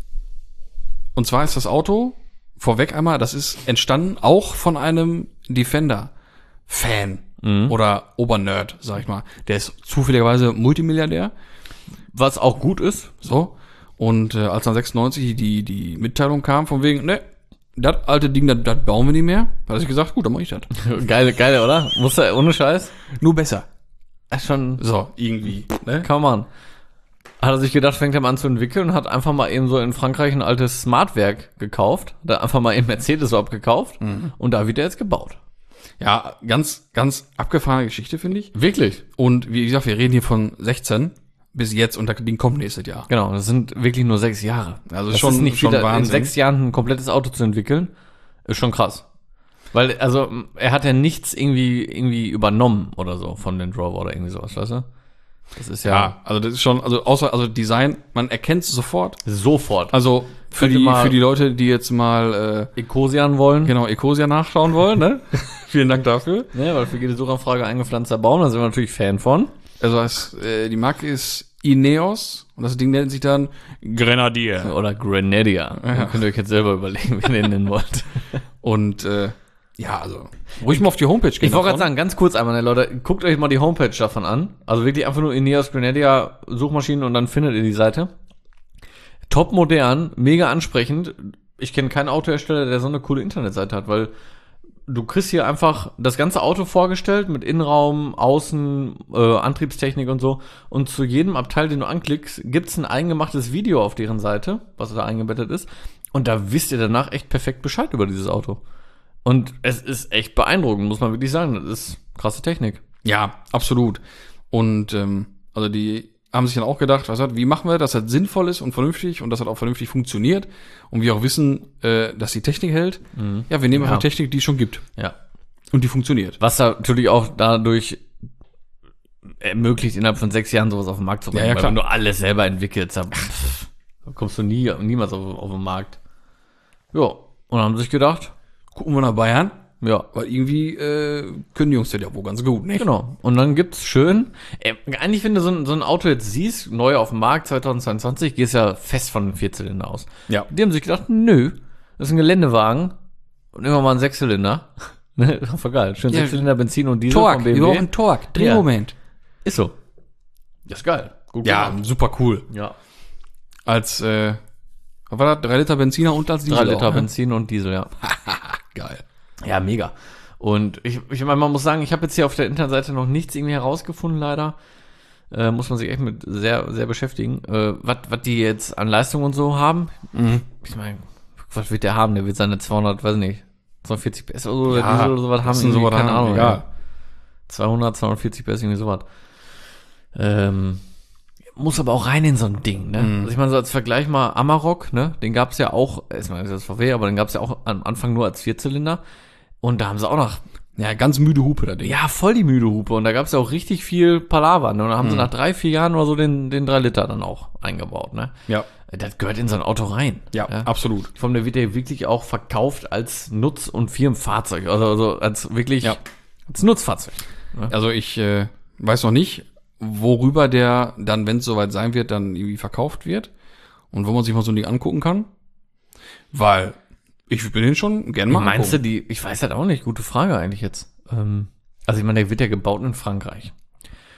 und zwar ist das Auto, vorweg einmal, das ist entstanden auch von einem Defender-Fan oder Obernerd, sag ich mal. Der ist zufälligerweise Multimilliardär. Was auch gut ist. So. Und äh, als dann sechsundneunzig die, die Mitteilung kam, von wegen, ne, das alte Ding, das, das bauen wir nicht mehr, da hat ich gesagt, gut, dann mach ich das. Geil, geil, oder? Muss er, ohne Scheiß? Nur besser. Ist schon, So, irgendwie. Ne? kann man. Hat er sich gedacht, fängt er mal an zu entwickeln und hat einfach mal eben so in Frankreich ein altes Smartwerk gekauft. Hat er einfach mal eben Mercedes so abgekauft. Und da wird er jetzt gebaut. Ja, ganz, ganz abgefahrene Geschichte, finde ich. Wirklich? Und wie gesagt, wir reden hier von sechzehn bis jetzt und das Ding kommt nächstes Jahr. Genau, das sind wirklich nur sechs Jahre. Also das schon- ist nicht schon wieder, in Wahnsinn. sechs Jahren ein komplettes Auto zu entwickeln, ist schon krass. Weil, also, er hat ja nichts irgendwie, irgendwie übernommen oder so von den Rover oder irgendwie sowas, weißt du? Das ist ja, Ja, also das ist schon, also außer, also Design, man erkennt es sofort. sofort. Also für Könnt ihr die, mal- für die Leute, die jetzt mal, äh, Ecosian wollen. genau, Ecosia nachschauen wollen, ne? Vielen Dank dafür. Ne, weil für jede Suchanfrage eingepflanzter Baum, da sind wir natürlich Fan von. Also es, äh, die Marke ist Ineos und das Ding nennt sich dann Grenadier. Oder Grenadier. Ja. Könnt ihr euch jetzt selber überlegen, wie ihr den nennen wollt. Und äh, ja, also ruhig mal auf die Homepage gehen. Ich wollte gerade davon. sagen, ganz kurz einmal, ne, Leute, guckt euch mal die Homepage davon an. Also wirklich einfach nur Ineos Grenadier Suchmaschinen und dann findet ihr die Seite. Top modern, mega ansprechend. Ich kenne keinen Autohersteller, der so eine coole Internetseite hat, weil du kriegst hier einfach das ganze Auto vorgestellt mit Innenraum, Außen, äh, Antriebstechnik und so. Und zu jedem Abteil, den du anklickst, gibt's ein eingemachtes Video auf deren Seite, was da eingebettet ist. Und da wisst ihr danach echt perfekt Bescheid über dieses Auto. Und es ist echt beeindruckend, muss man wirklich sagen. Das ist krasse Technik. Ja, absolut. Und ähm, also die haben sich dann auch gedacht, was hat, wie machen wir, dass das sinnvoll ist und vernünftig und dass das auch vernünftig funktioniert und wir auch wissen, äh, dass die Technik hält. Ja, wir nehmen Ja. einfach Technik, die es schon gibt Ja. und die funktioniert. Was da natürlich auch dadurch ermöglicht, innerhalb von sechs Jahren sowas auf den Markt zu bringen. Ja, ja, Weil klar. wenn du alles selber entwickelst, dann pff, da kommst du nie, niemals auf, auf den Markt. Ja, und haben sich gedacht, Gucken wir nach Bayern, ja, weil irgendwie äh, können die Jungs das ja wohl ganz gut, nicht? genau. Und dann gibt's schön, äh, eigentlich, wenn du so ein, so ein Auto jetzt siehst, neu auf dem Markt zweitausendzweiundzwanzig, gehst ja fest von einem Vierzylinder aus. Ja. Die haben sich gedacht, nö, das ist ein Geländewagen und immer mal ein Sechszylinder. Ne, voll geil. Schön Ja. Sechszylinder, Benzin und Diesel Torque, von wir B M W. brauchen Torque, Drehmoment. Ist so. Das ist geil. Gut Ja, gemacht. super cool. Ja. Als, äh, was war das? Drei Liter Benziner und als Diesel Drei Liter auch, ne? Benzin und Diesel, ja. Geil. Ja, mega. Und ich, ich meine, man muss sagen, ich habe jetzt hier auf der Internetseite noch nichts irgendwie herausgefunden, leider. Äh, muss man sich echt mit sehr, sehr beschäftigen. Äh, was was die jetzt an Leistung und so haben. Mhm. Ich meine, was wird der haben? Der wird seine zweihundert, weiß nicht, zweihundertvierzig P S oder so, Ja, Diesel oder sowas haben. müssen irgendwie, sowas keine haben, Ahnung. egal. Ja. zweihundert, zweihundertvierzig P S, irgendwie sowas. Ähm, muss aber auch rein in so ein Ding, ne? Mhm. Also ich meine, so als Vergleich mal Amarok, ne? Den gab's ja auch, erstmal ist das V W, aber den gab's ja auch am Anfang nur als Vierzylinder. Und da haben sie auch noch, Ja, ganz müde Hupe, da Ding. ja, voll die müde Hupe. Und da gab's ja auch richtig viel Palaver, ne? Und dann haben sie Mhm. nach drei, vier Jahren oder so den, den drei Liter dann auch eingebaut, ne? Ja, Das gehört in so ein Auto rein. ja, absolut. Vor allem, der wird ja wirklich auch verkauft als Nutz- und Firmenfahrzeug. Also, also als wirklich, Ja. als Nutzfahrzeug. Also ich äh, weiß noch nicht, worüber der dann, wenn es soweit sein wird, dann irgendwie verkauft wird und wo man sich mal so ein Ding angucken kann. Weil ich bin den schon gerne mal Meinst du, angucken. die, ich weiß halt auch nicht, gute Frage eigentlich jetzt. Ähm, also ich meine, der wird ja gebaut in Frankreich.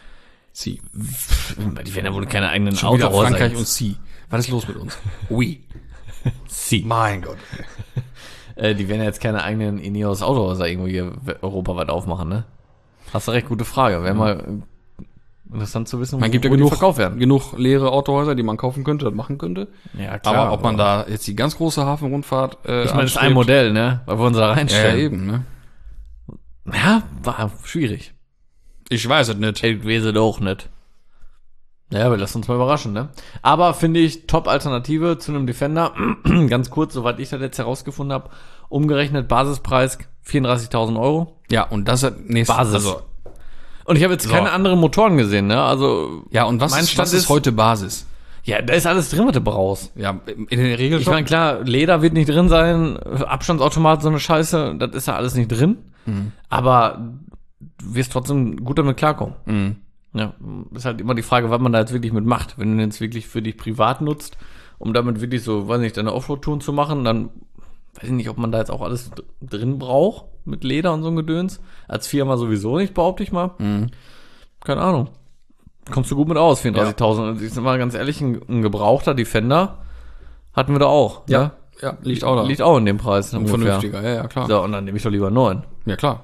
Sie. Die werden ja wohl keine eigenen Schon wieder Autohäuser. Frankreich und Sie. Was ist los mit uns? Oui. Sie. Mein Gott. Äh, die werden ja jetzt keine eigenen Ineos Autohäuser irgendwo hier europaweit aufmachen, ne? Hast du recht, gute Frage. Wäre mal äh, interessant zu wissen, Man gibt ja wo die genug, verkauft werden. genug leere Autohäuser, die man kaufen könnte, das machen könnte. Ja, klar. Aber ob man da jetzt die ganz große Hafenrundfahrt äh, Ich meine, das ist ein anstrebt- Modell, ne? Weil wir uns da Ja, reinstellen. eben, ne? Ja, war schwierig. Ich weiß es nicht. Ich weiß es auch nicht. Ja, aber lass uns mal überraschen, ne? Aber finde ich Top-Alternative zu einem Defender. Ganz kurz, soweit ich das jetzt herausgefunden habe, umgerechnet Basispreis vierunddreißigtausend Euro. Ja, und das ist nächstes. Basis. Also, Und ich habe jetzt So. keine anderen Motoren gesehen, ne? Also, ja, und was, Mein ist, Stand was ist ist- heute Basis? ja, da ist alles drin, was du brauchst. Ja, in der Regel Ich meine, klar, Leder wird nicht drin sein, Abstandsautomat, so eine Scheiße, das ist ja alles nicht drin. Mhm. Aber du wirst trotzdem gut damit klarkommen. Mhm. Ja, ist halt immer die Frage, was man da jetzt wirklich mit macht. Wenn du den jetzt wirklich für dich privat nutzt, um damit wirklich so, weiß nicht, deine Offroad-Touren zu machen, dann weiß ich nicht, ob man da jetzt auch alles d- drin braucht mit Leder und so ein Gedöns. Als Firma sowieso nicht, behaupte ich mal. Mhm. Keine Ahnung. Kommst du gut mit aus, vierunddreißigtausend. Und ich sag mal ganz ehrlich, ein, ein gebrauchter Defender hatten wir da auch. Ja, Ne? ja, liegt auch da. Liegt auch in dem Preis. Und ungefähr. vernünftiger, ja, ja, klar. So, und dann nehme ich doch lieber einen neuen. Ja, klar.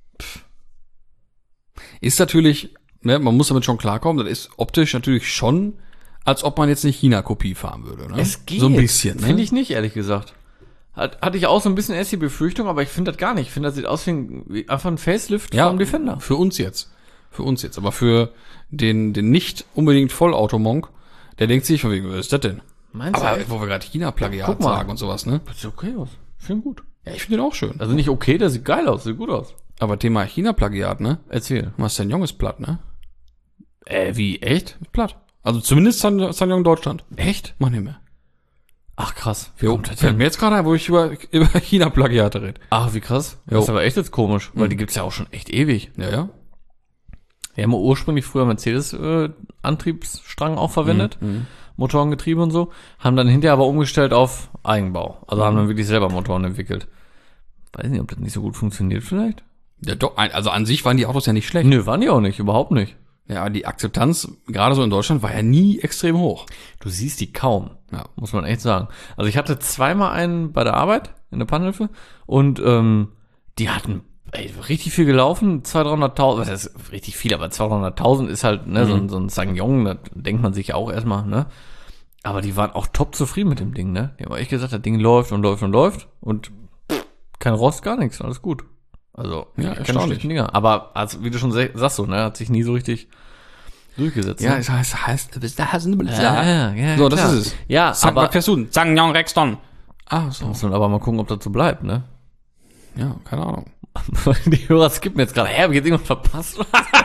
Ist natürlich, ne, man muss damit schon klarkommen, das ist optisch natürlich schon, als ob man jetzt eine China-Kopie fahren würde, ne? So ein bisschen, ne? Finde ich nicht, ehrlich gesagt. Hat, hatte ich auch so ein bisschen erst die Befürchtung, aber ich finde das gar nicht. Ich finde, das sieht aus wie, ein, wie einfach ein Facelift Ja, vom Defender. für uns jetzt. Für uns jetzt. Aber für den, den nicht unbedingt Vollautomonk, der denkt sich von wegen, was ist das denn? Meinst Aber du? wo wir gerade China-Plagiat Guck mal. sagen und sowas, ne? Das sieht okay aus. Finde gut. Ja, ich finde den auch schön. Also nicht okay, der sieht geil aus, sieht gut aus. Aber Thema China-Plagiat, ne? Erzähl. Mustang Jung ist platt, ne? Äh, wie, echt? Ist platt. Also zumindest San, San Jung Deutschland. Echt? Mach nicht mehr. Ach, krass. Wie Jo, kommt das fällt denn? mir jetzt gerade ein, wo ich über, über China-Plagiate rede. Ach, wie krass. Jo. Das ist aber echt jetzt komisch, weil die gibt's ja auch schon echt ewig. Ja, ja. Wir haben ja ursprünglich früher Mercedes-Antriebsstrang auch verwendet. Mhm. Motorengetriebe und so. Haben dann hinterher aber umgestellt auf Eigenbau. Also haben dann wirklich selber Motoren entwickelt. Weiß nicht, ob das nicht so gut funktioniert vielleicht. Ja, doch, ein- also an sich waren die Autos ja nicht schlecht. Nö, waren die auch nicht, überhaupt nicht. Ja, aber die Akzeptanz, gerade so in Deutschland, war ja nie extrem hoch. Du siehst die kaum, Ja. muss man echt sagen. Also ich hatte zweimal einen bei der Arbeit in der Pannhilfe und ähm, die hatten ey, richtig viel gelaufen, zweihunderttausend, dreihunderttausend, was heißt richtig viel, aber zweihunderttausend ist halt ne, so, ein- so ein Sang-Yong, da denkt man sich ja auch erstmal, ne? Aber die waren auch top zufrieden mit dem Ding, ne? Die haben echt gesagt, das Ding läuft und läuft und läuft und kein Rost, gar nichts, alles gut. Also, Ja, keine erstaunlich. schlechten Dinger. Aber, also, wie du schon se- sagst, so, ne, hat sich nie so richtig durchgesetzt. Ja, ne? es heißt, heißt, bis da hast du ja, ja, ja, So, das klar. ist es. Ja, Sang, aber was fährst du? Sang Yong Rexton. Ah, so. muss man aber mal gucken, ob das so bleibt, ne? Ja, keine Ahnung. Die Hörer skippen jetzt gerade. Hä, hab ich jetzt irgendwas verpasst?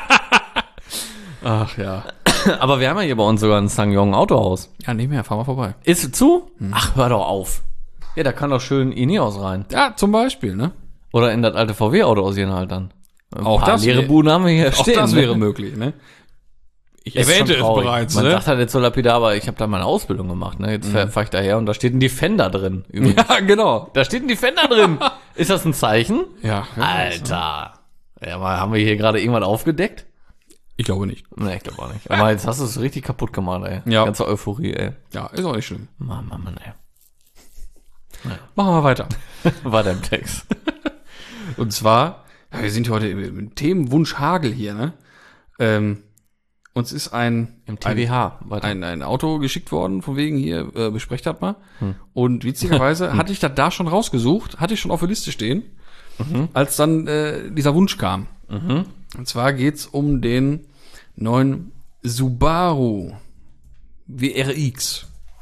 Ach ja. Aber wir haben ja hier bei uns sogar ein Sang-Yong Autohaus. Ja, nicht mehr, fahr mal vorbei. Ist zu? Ach, hör doch auf. Ja, da kann doch schön Ineos rein. Ja, zum Beispiel, ne? Oder in das alte V W-Auto aus hier halt dann. Ein Auch paar das leere wär- Buden haben wir hier Auch stehen. das ne? wäre möglich, ne? Ich Ist erwähnte schon es traurig. bereits, Man ne? sagt halt jetzt so lapidar, aber ich habe da meine Ausbildung gemacht, ne? Jetzt fahr, fahr ich daher und da steht ein Defender drin. Übrigens. Ja, genau. Da steht ein Defender drin. Ist das ein Zeichen? Ja. Alter. Ja, mal, haben wir hier gerade irgendwas aufgedeckt? Ich glaube nicht. Ne, ich glaube auch nicht. Aber jetzt hast du es richtig kaputt gemacht, ey. Ja. Ganze Euphorie, ey. Ja, ist auch nicht schlimm. Mann, Mann, Mann, ey. Machen wir weiter. War dein Text. Und zwar, ja, wir sind heute im Themenwunsch Hagel hier, ne? Ähm, uns ist ein, Im T W H. ein, Weiter. ein, ein Auto geschickt worden, von wegen hier, äh, besprecht das mal. Und witzigerweise hatte ich das da schon rausgesucht, hatte ich schon auf der Liste stehen, als dann äh, dieser Wunsch kam. Und zwar geht's um den neuen Subaru W R X.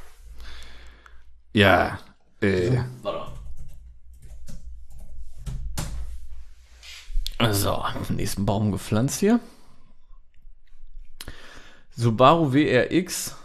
Ja, äh, So, nächsten Baum gepflanzt hier. Subaru W R X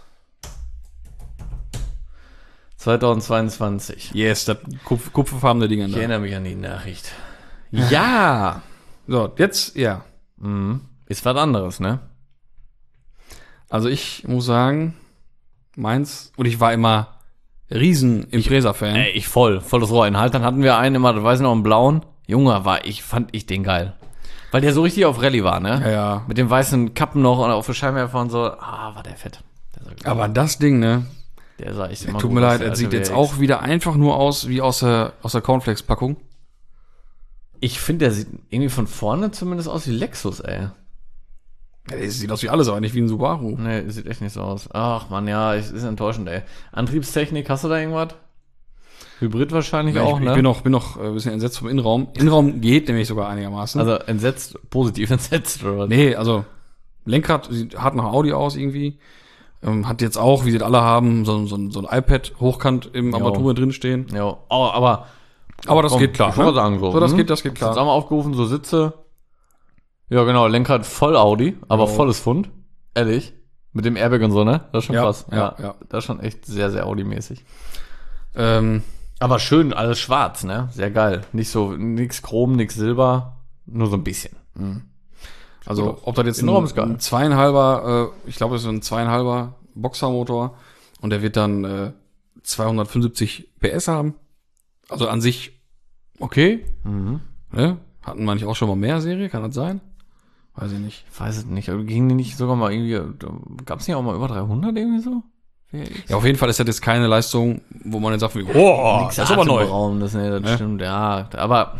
zweitausendzweiundzwanzig. yes, das kupf kupferfarbene Dinger Ich da. erinnere mich an die Nachricht. Ja! So, jetzt, ja. Mhm. Ist was anderes, ne? Also ich muss sagen, meins, und ich war immer riesen Impresa-Fan. Ey, ich voll, volles Rohr. In Haltern hatten wir einen immer, du weißt noch, einen blauen. Junge, war ich, fand ich den geil. Weil der so richtig auf Rallye war, ne? Ja, ja. Mit den weißen Kappen noch und auf der Scheinwerfer und so. Ah, war der fett. Der sah, Aber das Ding, ne? der sah echt immer Tut gut mir aus, leid, der er sieht alte jetzt W R X. auch wieder einfach nur aus wie aus der, aus der Cornflakes-Packung. Ich finde, der sieht irgendwie von vorne zumindest aus wie Lexus, ey. Ja, der sieht aus wie alles, aber nicht wie ein Subaru. Nee, sieht echt nicht so aus. Ach man, ja, es ist enttäuschend, ey. Antriebstechnik, hast du da irgendwas? Hybrid wahrscheinlich Ja, auch, ich, ne? ich bin noch, bin noch ein bisschen entsetzt vom Innenraum. Innenraum geht nämlich sogar einigermaßen. Also entsetzt, positiv entsetzt, oder was? nee, also Lenkrad sieht hart nach Audi aus irgendwie. Ähm, hat jetzt auch, wie sie das alle haben, so, so, so ein iPad hochkant im Armatur drin stehen. Ja, aber, aber Aber das komm, geht klar. Ich wollte Ne? sagen so. So, das hm? geht, das geht Jetzt klar. haben wir aufgerufen, so Sitze. Ja, genau, Lenkrad voll Audi, aber Ja. volles Pfund. Ehrlich. Mit dem Airbag und so, ne? Das ist schon Ja, krass. ja, ja. Das ist schon echt sehr, sehr Audi-mäßig. Ähm, Aber schön, alles schwarz, ne? Sehr geil. Nicht so, nix Chrom, nix Silber, nur so ein bisschen. also, ob das jetzt ein, Innenraum ist geil. ein zweieinhalber, äh, ich glaube, das ist ein zweieinhalber Boxermotor und der wird dann äh, zweihundertfünfundsiebzig P S haben. Also an sich okay. Mhm. Ne? Hatten wir nicht auch schon mal mehr Serie? Kann das sein? Weiß ich nicht. Ich weiß es nicht. Aber gingen die nicht sogar mal irgendwie, gab es nicht auch mal über dreihundert irgendwie so? Ja, auf jeden Fall ist das jetzt keine Leistung, wo man dann sagt, oh, Nix das ist aber neu. Raum, das, nee, das Ne? stimmt, ja. Aber,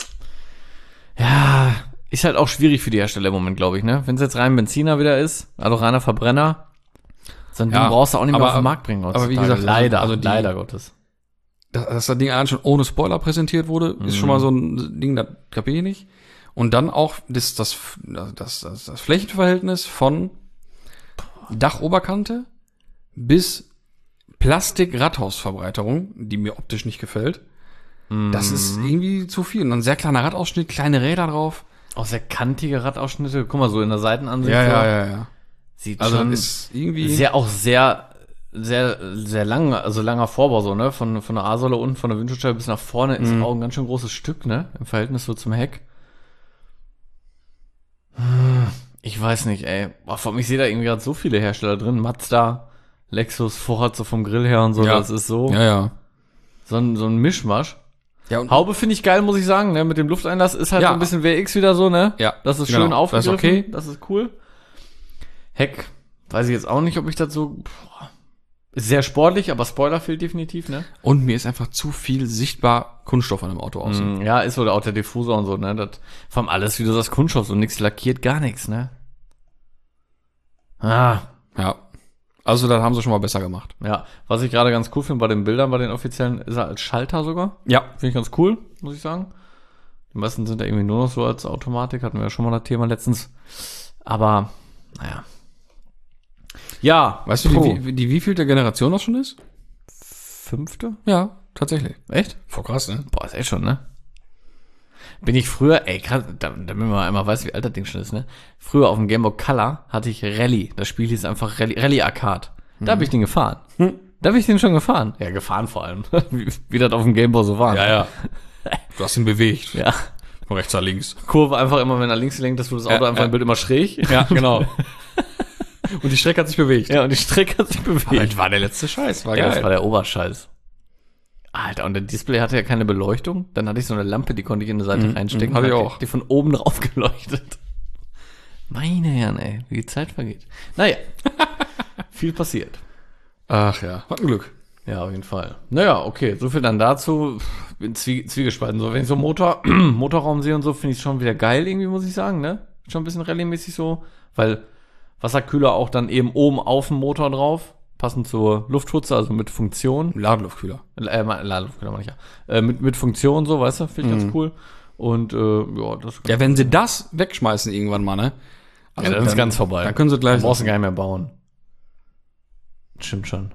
ja, ist halt auch schwierig für die Hersteller im Moment, glaube ich, ne? Wenn es jetzt rein Benziner wieder ist, also reiner Verbrenner, dann Ja, brauchst du auch nicht mehr aber- auf den Markt bringen. aber wie heutzutage. gesagt, also- leider, also die- leider Gottes. Dass, dass das Ding allein schon ohne Spoiler präsentiert wurde, ist schon mal so ein Ding, das kapier ich nicht. Und dann auch das, das, das, das, das Flächenverhältnis von Dachoberkante bis Plastik-Radhausverbreiterung, die mir optisch nicht gefällt. Das ist irgendwie zu viel. Und dann sehr kleiner Radausschnitt, kleine Räder drauf. Auch sehr kantige Radausschnitte, guck mal, so in der Seitenansicht. Ja, so. ja, ja, ja. Sieht Also schon ist irgendwie. sehr, auch sehr, sehr, sehr lang, also langer Vorbau so, ne? Von, von der A-Säule unten, von der Windschutzscheibe bis nach vorne ist Mhm. auch ein ganz schön großes Stück, ne? Im Verhältnis so zum Heck. Hm, Ich weiß nicht, ey. Boah, vor allem, ich sehe da irgendwie gerade so viele Hersteller drin. Mazda, Lexus, Ford, so vom Grill her und so. Ja. Das ist so, ja, ja. so ein, so ein Mischmasch. Ja, und Haube finde ich geil, muss ich sagen, ne? Mit dem Lufteinlass ist halt Ja. so ein bisschen W R X wieder so, ne? Ja, Das ist genau. schön Das ist aufgegriffen. okay. Das ist cool. Heck, weiß ich jetzt auch nicht, ob ich das so, boah. Ist sehr sportlich, aber Spoiler fehlt definitiv, ne? Und mir ist einfach zu viel sichtbar Kunststoff an dem Auto aus. Mm, Ja, ist so, auch der Diffusor und so, ne? Das, vor allem alles, wie du sagst, Kunststoff, so nix lackiert, gar nichts, ne? Ah, Ja. Also, das haben sie schon mal besser gemacht. ja. Was ich gerade ganz cool finde bei den Bildern, bei den offiziellen, ist er als Schalter sogar. Ja. Finde ich ganz cool, muss ich sagen. Die meisten sind ja irgendwie nur noch so als Automatik, hatten wir ja schon mal das Thema letztens. Aber, naja. Ja. Weißt du, Pro. die, wie, die wievielte Generation das schon ist? Fünfte? Ja, tatsächlich. Echt? Voll krass, ne? Boah, ist echt schon, ne? Bin ich früher, ey, krass, da- damit man einmal weiß, wie alt das Ding schon ist, ne? Früher auf dem Game Boy Color hatte ich Rallye. Das Spiel hieß einfach Rallye, Rallye Arcade. Da hab ich den gefahren. Da hab ich den schon gefahren. Ja, gefahren vor allem. wie, wie das auf dem Game Boy so war. ja. Du hast ihn bewegt. Ja. Von rechts nach links. Kurve einfach immer, wenn er links lenkt, dass du das Auto Ja, einfach ja. im Bild immer schräg. Ja, genau. Und die Strecke hat sich bewegt. Ja, und die Strecke hat sich bewegt. Das war der letzte Scheiß. War Ja, geil. das war der Oberscheiß. Alter, und der Display hatte ja keine Beleuchtung. Dann hatte ich so eine Lampe, die konnte ich in die Seite Mhm, reinstecken. mhm, hatte ich Hat auch. Die von oben drauf geleuchtet. Meine Herren, ey, wie die Zeit vergeht. Naja, viel passiert. Ach ja, hat ein Glück. Ja, auf jeden Fall. Naja, okay, so viel dann dazu. Bin zwie zwiegespalten. So, wenn ich so Motor, Motorraum sehe und so, finde ich schon wieder geil irgendwie, muss ich sagen, ne? Schon ein bisschen Rallye-mäßig so, weil Wasserkühler auch dann eben oben auf dem Motor drauf, passend zur Luftschutze, also mit Funktion. Ladeluftkühler. Äh, Ladeluftkühler meine ich ja. Äh, mit, mit Funktion so, weißt du, finde ich Mhm. ganz cool. Und, äh, ja, das Ja, wenn sie das wegschmeißen irgendwann mal, ne? ja, dann ist ganz vorbei. Dann können sie Dann gleich. brauchst du gar nicht mehr bauen. Stimmt schon.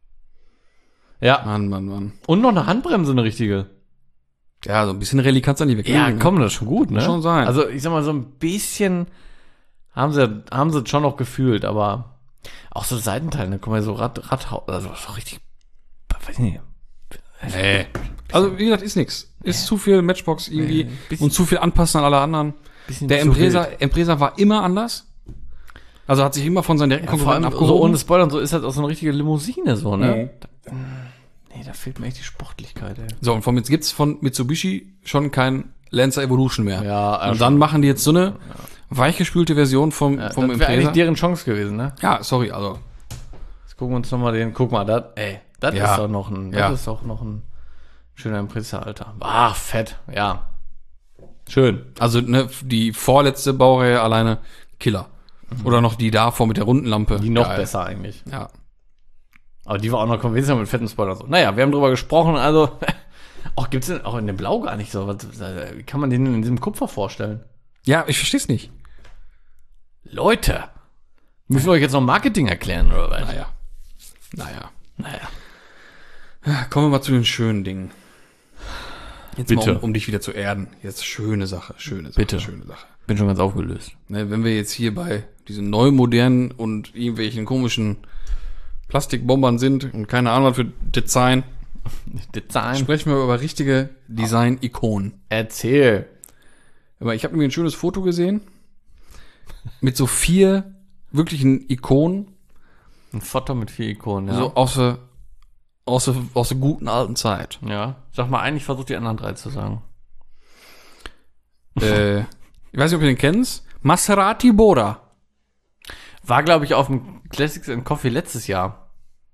Ja. Mann, Mann, Mann. Und noch eine Handbremse, eine richtige. Ja, so ein bisschen Rallye kannst du nicht wegkriegen. Ja, komm, das ist schon gut, ne? Muss schon sein. Also, ich sag mal, so ein bisschen haben sie, haben sie schon noch gefühlt, aber auch so Seitenteile, ne? Guck mal, so Rad, Radhaus, also so richtig, weiß ich nicht. Nee. Also, wie gesagt, ist nix. Ist zu viel Matchbox irgendwie Nee, bisschen- und zu viel anpassen an alle anderen. Bisschen Der zu Impresa, wild. Impresa war immer anders. Also hat sich immer von seinen direkten Ja, vor allem Konkurrenten so abgehoben. ohne Spoiler und so ist halt auch so eine richtige Limousine, so, ne? Mhm. Da, nee, da fehlt mir echt die Sportlichkeit, ey. So, und von jetzt gibt's von Mitsubishi schon kein Lancer Evolution mehr. Ja, und dann machen die jetzt so eine weichgespülte Version vom, Ja, vom das wäre eigentlich Impreza. deren Chance gewesen, ne? Ja, sorry, also. Jetzt gucken wir uns nochmal den, guck mal, das, ey, das Ja. ist doch noch ein, das Ja. ist doch noch ein schöner Impreza, Alter. Ah, fett, ja. Schön. Also, ne, die vorletzte Baureihe alleine Killer. Oder noch die davor mit der runden Lampe. Die noch Geil. besser eigentlich. Ja. Aber die war auch noch konventionell mit fetten Spoiler so. Naja, wir haben drüber gesprochen, also, auch gibt's denn auch in dem Blau gar nicht so, was, wie kann man den in diesem Kupfer vorstellen? Ja, ich versteh's nicht. Leute, müssen wir euch jetzt noch Marketing erklären, oder was? Naja. Naja. Naja. Kommen wir mal zu den schönen Dingen. Jetzt Bitte. mal, um, um dich wieder zu erden. Jetzt schöne Sache, schöne Sache, Bitte. schöne Sache. Bin schon ganz aufgelöst. Ne, wenn wir jetzt hier bei diesen neu modernen und irgendwelchen komischen Plastikbombern sind und keine Ahnung was für Design, Design. sprechen wir über richtige Design-Ikonen. Erzähl. Aber ich habe nämlich ein schönes Foto gesehen mit so vier wirklichen Ikonen, Ein Foto mit vier Ikonen, ja. so aus der, aus, der, aus der guten alten Zeit. Ja. Sag mal ein, ich versuche die anderen drei zu sagen. äh, ich weiß nicht, ob du den kennst. Maserati Bora. War, glaube ich, auf dem Classics and Coffee letztes Jahr.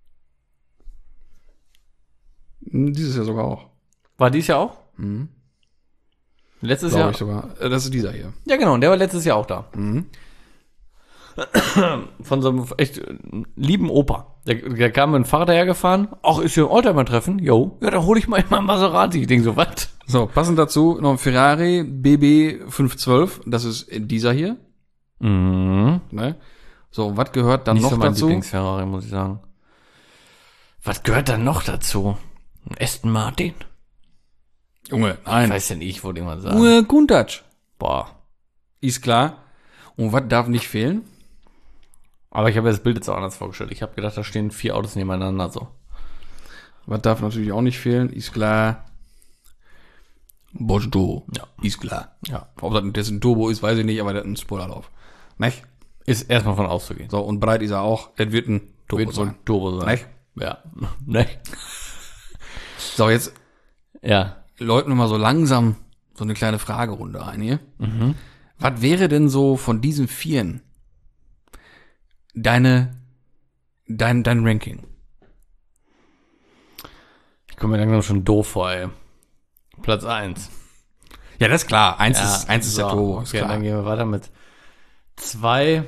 Hm, Dieses Jahr sogar auch. War dies Jahr auch? Mhm. Letztes Glaube Jahr? ich sogar. Äh, Das ist dieser hier. Ja, genau. Und der war letztes Jahr auch da. Mhm. Von so einem echt äh, lieben Opa. Der, der kam mit dem Fahrrad dahergefahren. Ach, ist hier ein Oldtimer-Treffen? Jo. Ja, da hole ich mal immer einen Maserati. Ich denke so, was? So, passend dazu noch ein Ferrari B B fünf zwölf. Das ist dieser hier. Mhm. Ne? So, was gehört dann Nicht noch so mein dazu? Lieblings-Ferrari, muss ich sagen. Was gehört dann noch dazu? Ein Aston Martin? Junge, Ich nein. weiß ja nicht, ich wollte irgendwas sagen. Junge, Countach. Boah. Ist klar. Und was darf nicht fehlen? Aber ich habe mir das Bild jetzt auch anders vorgestellt. Ich habe gedacht, da stehen vier Autos nebeneinander so. Was darf natürlich auch nicht fehlen? Ist klar. Bordeaux. Ja. Ist klar. Ja. Ob das jetzt ein Turbo ist, weiß ich nicht, aber der hat einen Spoilerlauf. Nicht? Ist erstmal von auszugehen. So, und breit ist er auch. Das wird ein Turbo Wird so sein. ein Turbo sein. Nicht? Ja. Ne? So, jetzt Ja. läuten wir mal so langsam so eine kleine Fragerunde ein hier. Was wäre denn so von diesen Vieren deine, dein, dein Ranking? Ich komme mir langsam schon doof vor, ey. Platz eins. Ja, das ist klar. Eins ist, eins ist so, der Turbo, ist okay, klar. dann gehen wir weiter mit zwei.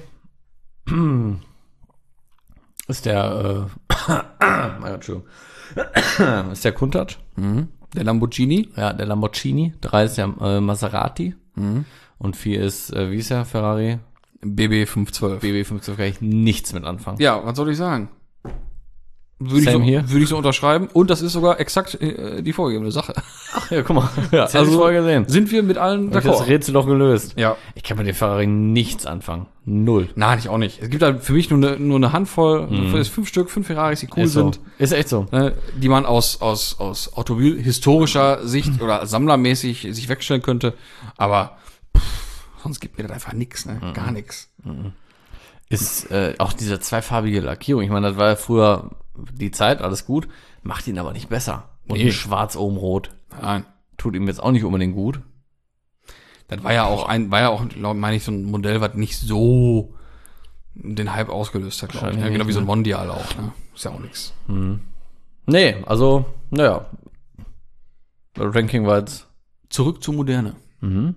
Ist der, äh, mein Gott, Entschuldigung. Ist der Countach. Mhm. Der Lamborghini. Ja, der Lamborghini. Drei ist der äh, Maserati. Mhm. Und vier ist, äh, wie ist der Ferrari? B B fünf zwölf. B B fünfzehn kann ich nichts mit anfangen. Ja, was soll ich sagen? Würde ich, so, Same hier. würde ich so unterschreiben. Und das ist sogar exakt äh, die vorgegebene Sache. Ach ja, guck mal. Ja, Also also voll gesehen. sind wir mit allen Hab ich das d'accord. Rätsel doch gelöst. Ja. Ich kann mit dem Ferrari nichts anfangen. Null. Nein, ich auch nicht. Es gibt halt für mich nur eine, nur eine Handvoll, mhm. fünf Stück, fünf Ferraris, die cool Ist so. sind. Ist echt so. Ne, die man aus, aus, aus automobilhistorischer Sicht oder sammlermäßig sich wegstellen könnte. Aber pff, sonst gibt mir das einfach nix, ne? Gar nix. Ist äh, auch diese zweifarbige Lackierung. Ich meine, das war ja früher die Zeit, alles gut. Macht ihn aber nicht besser. Und Nee. schwarz oben rot. Nein. Tut ihm jetzt auch nicht unbedingt gut. Das war ja auch ein, war ja auch, glaub, meine ich, so ein Modell, was nicht so den Hype ausgelöst hat, glaube ich. Wahrscheinlich Ja, genau wie so ein nicht, Mondial auch, ne? Ist ja auch nix. Nee, also, naja. Das Ranking war jetzt. Zurück zur Moderne. Mhm.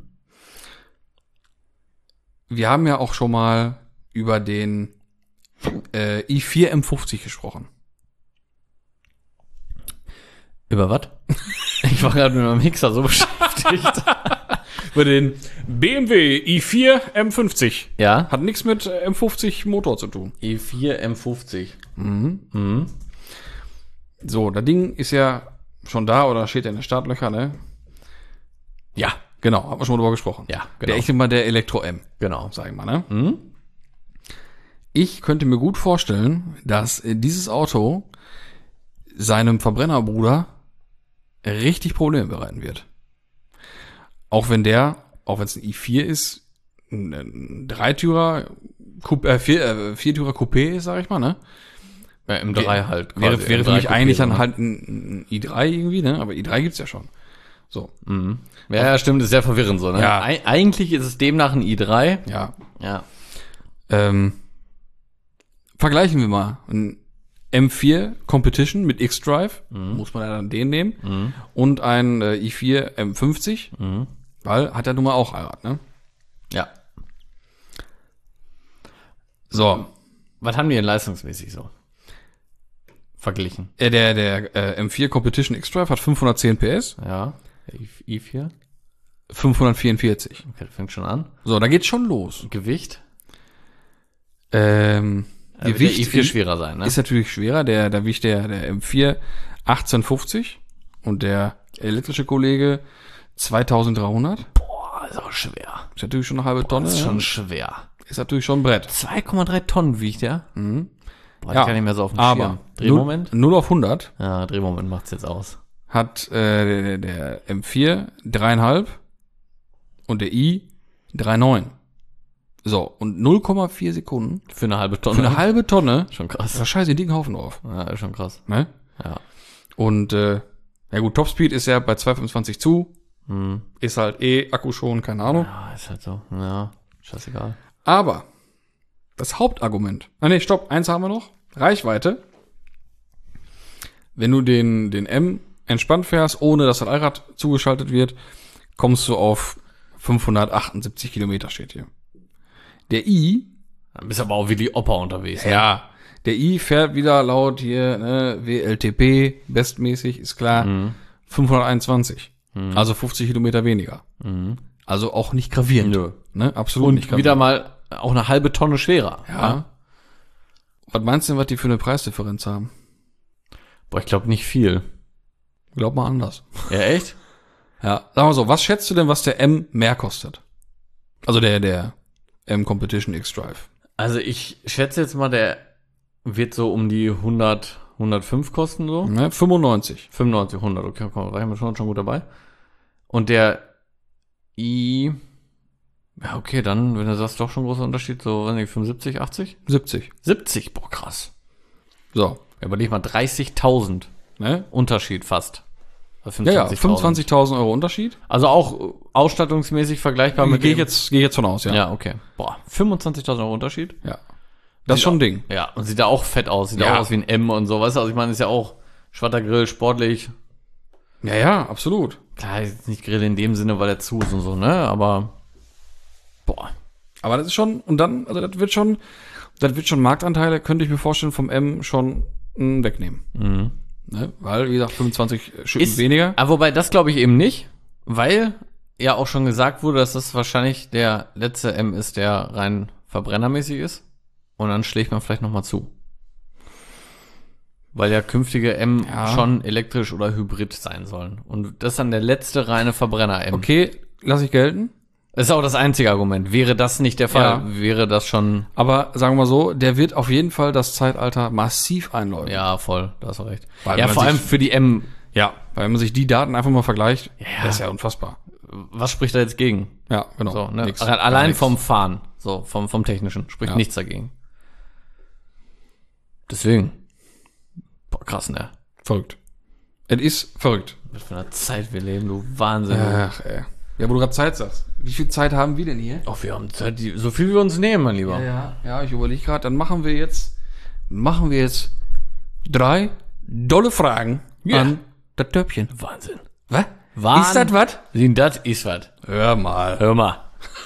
Wir haben ja auch schon mal über den äh, i vier M fünfzig gesprochen. Über was? Ich war gerade mit meinem Mixer so beschäftigt. Über den B M W i vier M fünfzig. Ja? Hat nichts mit äh, M fünfzig Motor zu tun. E vier M fünfzig. So, das Ding ist ja schon da oder steht ja in den Startlöchern, ne? Ja, Genau, haben wir schon mal drüber gesprochen. Ja, genau. Der echte mal der Elektro-M, genau. sag ich mal, ne? Ich könnte mir gut vorstellen, dass äh, dieses Auto seinem Verbrennerbruder richtig Probleme bereiten wird. Auch wenn der, auch wenn es ein i vier ist, ein, ein Dreitürer, Coupé, äh, vier, äh, Viertürer Coupé ist, sag ich mal, ne? Ja, M drei halt. Wäre, quasi. wäre M für drei mich eigentlich Coupé, dann ne? halt ein, ein i drei irgendwie, ne? Aber i drei gibt's ja schon. So. Mhm. Ja, ja, stimmt, ist sehr verwirrend so, ne? Ja. Eig- eigentlich ist es demnach ein i drei. Ja. Ja. Ähm, vergleichen wir mal. Ein M vier Competition mit X-Drive, muss man ja dann den nehmen. Mhm. Und ein äh, i vier M fünfzig, Mhm. weil hat ja nun mal auch Allrad, ne? Ja. So. Was haben die denn leistungsmäßig so? Verglichen. Äh, der der äh, M vier Competition X-Drive hat fünfhundertzehn P S, Ja. Der i vier. fünfhundertvierundvierzig. Okay, das fängt schon an. So, da geht's schon los. Gewicht. Ähm, Da wird Gewicht der i vier schwerer sein, ne? ist natürlich schwerer. Der, da wiegt der, der M vier achtzehnhundertfünfzig und der elektrische Kollege zweitausenddreihundert. Boah, ist auch schwer. Ist natürlich schon eine halbe Tonne. Das ist ja. schon schwer. Ist natürlich schon ein Brett. zwei Komma drei Tonnen wiegt der. Mhm. Boah, Ja, ich kann nicht mehr so auf den Aber Schirm. Drehmoment? null auf hundert Ja, Drehmoment macht's jetzt aus. hat äh, der, der M vier dreieinhalb und der i drei Komma neun. So, und null Komma vier Sekunden Für eine halbe Tonne. für eine halbe Tonne. Schon krass. Da scheiße den dicken Haufen drauf. Ja, ist schon krass. Ne? Ja. Und äh, ja gut, Topspeed ist ja bei zwei Komma fünfundzwanzig zu. Hm. Ist halt eh Akku schon, keine Ahnung. Ja, ist halt so. Ja, scheißegal. Aber das Hauptargument. Ah nee, stopp, eins haben wir noch. Reichweite. Wenn du den, den M entspannt fährst, ohne dass das Allrad zugeschaltet wird, kommst du auf fünfhundertachtundsiebzig Kilometer, steht hier. Der i, Dann bist aber auch wie die Opa unterwegs. Ne? ja, der i fährt wieder laut hier, ne, W L T P, bestmäßig, ist klar, Mhm. fünfhunderteinundzwanzig. Mhm. Also fünfzig Kilometer weniger. Mhm. Also auch nicht gravierend. Nö. Ne? Absolut nicht Und gravierend. wieder mal auch eine halbe Tonne schwerer. Ja. Was meinst du denn, was die für eine Preisdifferenz haben? Boah, ich glaube nicht viel. Glaub mal anders. Ja, echt? Ja, sagen wir so, was schätzt du denn, was der M mehr kostet? Also der, der M Competition X-Drive. Also ich schätze jetzt mal, der wird so um die hundert, hundertfünf kosten so. Ne? fünfundneunzig. fünfundneunzig, hundert, okay, komm, da sind wir schon, schon gut dabei. Und der i, ja okay, dann, wenn du sagst, doch schon großer Unterschied, so, weiß nicht, fünfundsiebzig, achtzig? siebzig. siebzig, boah, krass. So. Ja, überleg mal, dreißigtausend Ne? Unterschied fast. Also Ja, ja, fünfundzwanzigtausend. fünfundzwanzigtausend Euro Unterschied. Also auch äh, ausstattungsmäßig vergleichbar mit Gehe ich dem- jetzt, geh ich jetzt von aus, ja. Ja, okay. Boah, fünfundzwanzigtausend Euro Unterschied. Ja. Das ist schon ein Ding. Ja, und sieht da auch fett aus. Sieht Ja. auch aus wie ein M und so. Weißt du, also ich meine, ist ja auch schwarzer Grill, sportlich. Ja, ja, absolut. Klar, ist nicht Grill in dem Sinne, weil er zu ist und so, ne? Aber, boah. Aber das ist schon, und dann, also das wird schon, das wird schon Marktanteile, könnte ich mir vorstellen, vom M schon mh, wegnehmen. Mhm. Ne? Weil, wie gesagt, fünfundzwanzig Stück Ist, weniger. aber wobei, das glaube ich eben nicht, weil ja auch schon gesagt wurde, dass das wahrscheinlich der letzte M ist, der rein verbrennermäßig ist. Und dann schlägt man vielleicht nochmal zu. Weil ja künftige M Ja. schon elektrisch oder hybrid sein sollen. Und das ist dann der letzte reine Verbrenner-M. Okay, lasse ich gelten. Das ist auch das einzige Argument. Wäre das nicht der Fall, Ja. wäre das schon, Aber sagen wir mal so, der wird auf jeden Fall das Zeitalter massiv einläuten. ja, voll, da hast du recht. Weil ja, man vor sich- allem für die M, Ja, weil wenn man sich die Daten einfach mal vergleicht, Ja. das ist ja unfassbar. was spricht da jetzt gegen? Ja, genau. So, ne? Nix. Allein Gar nix. vom Fahren, so, vom, vom Technischen, spricht Ja. nichts dagegen. Deswegen. Boah, krass, ne? Verrückt. Es ist verrückt. Was für eine Zeit wir leben, du Wahnsinn. Ach, ey. Ja, wo du gerade Zeit sagst. Wie viel Zeit haben wir denn hier? Oh, wir haben Zeit, die, so viel wir uns nehmen, mein Lieber. ja. Ja, ich überlege gerade, dann machen wir jetzt, machen wir jetzt drei dolle Fragen Ja. an das Töpfchen. Wahnsinn. Was? Wahnsinn. Ist das was? Sehen, das ist was. Hör mal. Hör mal.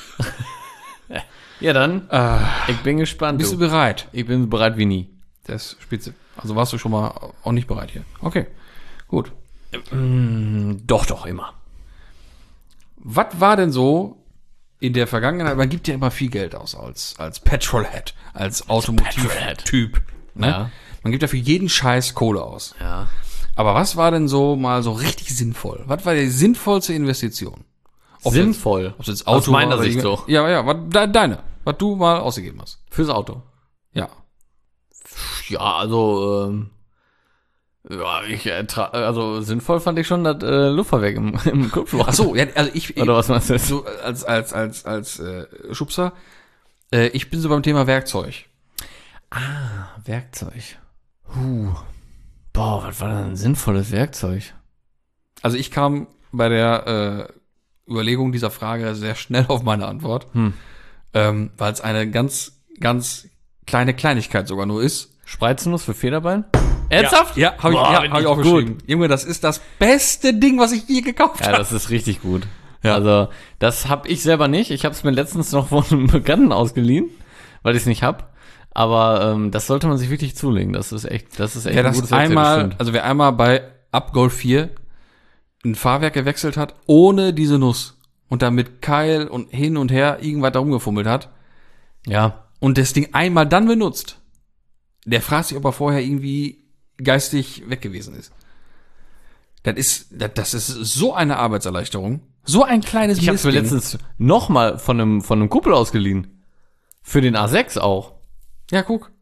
Ja, dann, Äh, ich bin gespannt. bist du Du. bereit? Ich bin bereit wie nie. Das ist spitze. Also warst du schon mal auch nicht bereit hier. Okay, gut. Mm, doch, doch, immer. Was war denn so in der Vergangenheit? Man gibt ja immer viel Geld aus als, als Petrolhead, als Automotiv-Typ. Ne? Ja. Man gibt ja für jeden Scheiß Kohle aus. Ja. Aber was war denn so mal so richtig sinnvoll? Was war die sinnvollste Investition? Ob Sinnvoll. Ob es jetzt Aus Auto meiner oder Sicht irgend- so. Ja, ja, was, de, deine. Was du mal ausgegeben hast. Fürs Auto. Ja. Ja, also, ähm, ja, ich, äh, tra- also sinnvoll fand ich schon das äh, Luftfahrwerk im, im Kupfloch. Ach so, ja, also ich, ich Oder was meinst du jetzt? so als als als als äh, Schubser. Äh, ich bin so beim Thema Werkzeug. Ah, Werkzeug. Huh. Boah, was war denn ein sinnvolles Werkzeug? Also ich kam bei der äh, Überlegung dieser Frage sehr schnell auf meine Antwort, hm. ähm, weil es eine ganz, ganz kleine Kleinigkeit sogar nur ist. Spreizennuss für Federbein? Ernsthaft? Ja, ja habe ich, Boah, ja, hab ich aufgeschrieben. gut. Junge, das ist das beste Ding, was ich je gekauft habe. Ja, das ist richtig gut. Ja. Also, das habe ich selber nicht. Ich habe es mir letztens noch von einem Bekannten ausgeliehen, weil ich es nicht hab. Aber ähm, das sollte man sich wirklich zulegen. Das ist echt, das ist echt wer ein das gutes einmal, Rezept, also wer einmal bei Upgold vier ein Fahrwerk gewechselt hat, ohne diese Nuss und dann mit Keil und hin und her irgendwas da rumgefummelt hat, ja, und das Ding einmal dann benutzt, der fragt sich, ob er vorher irgendwie geistig weg gewesen ist. Das ist, das, das ist so eine Arbeitserleichterung. So ein kleines ich habe mir Mistding. letztens noch mal von einem von einem Kumpel ausgeliehen. Für den A sechs auch. Ja, guck.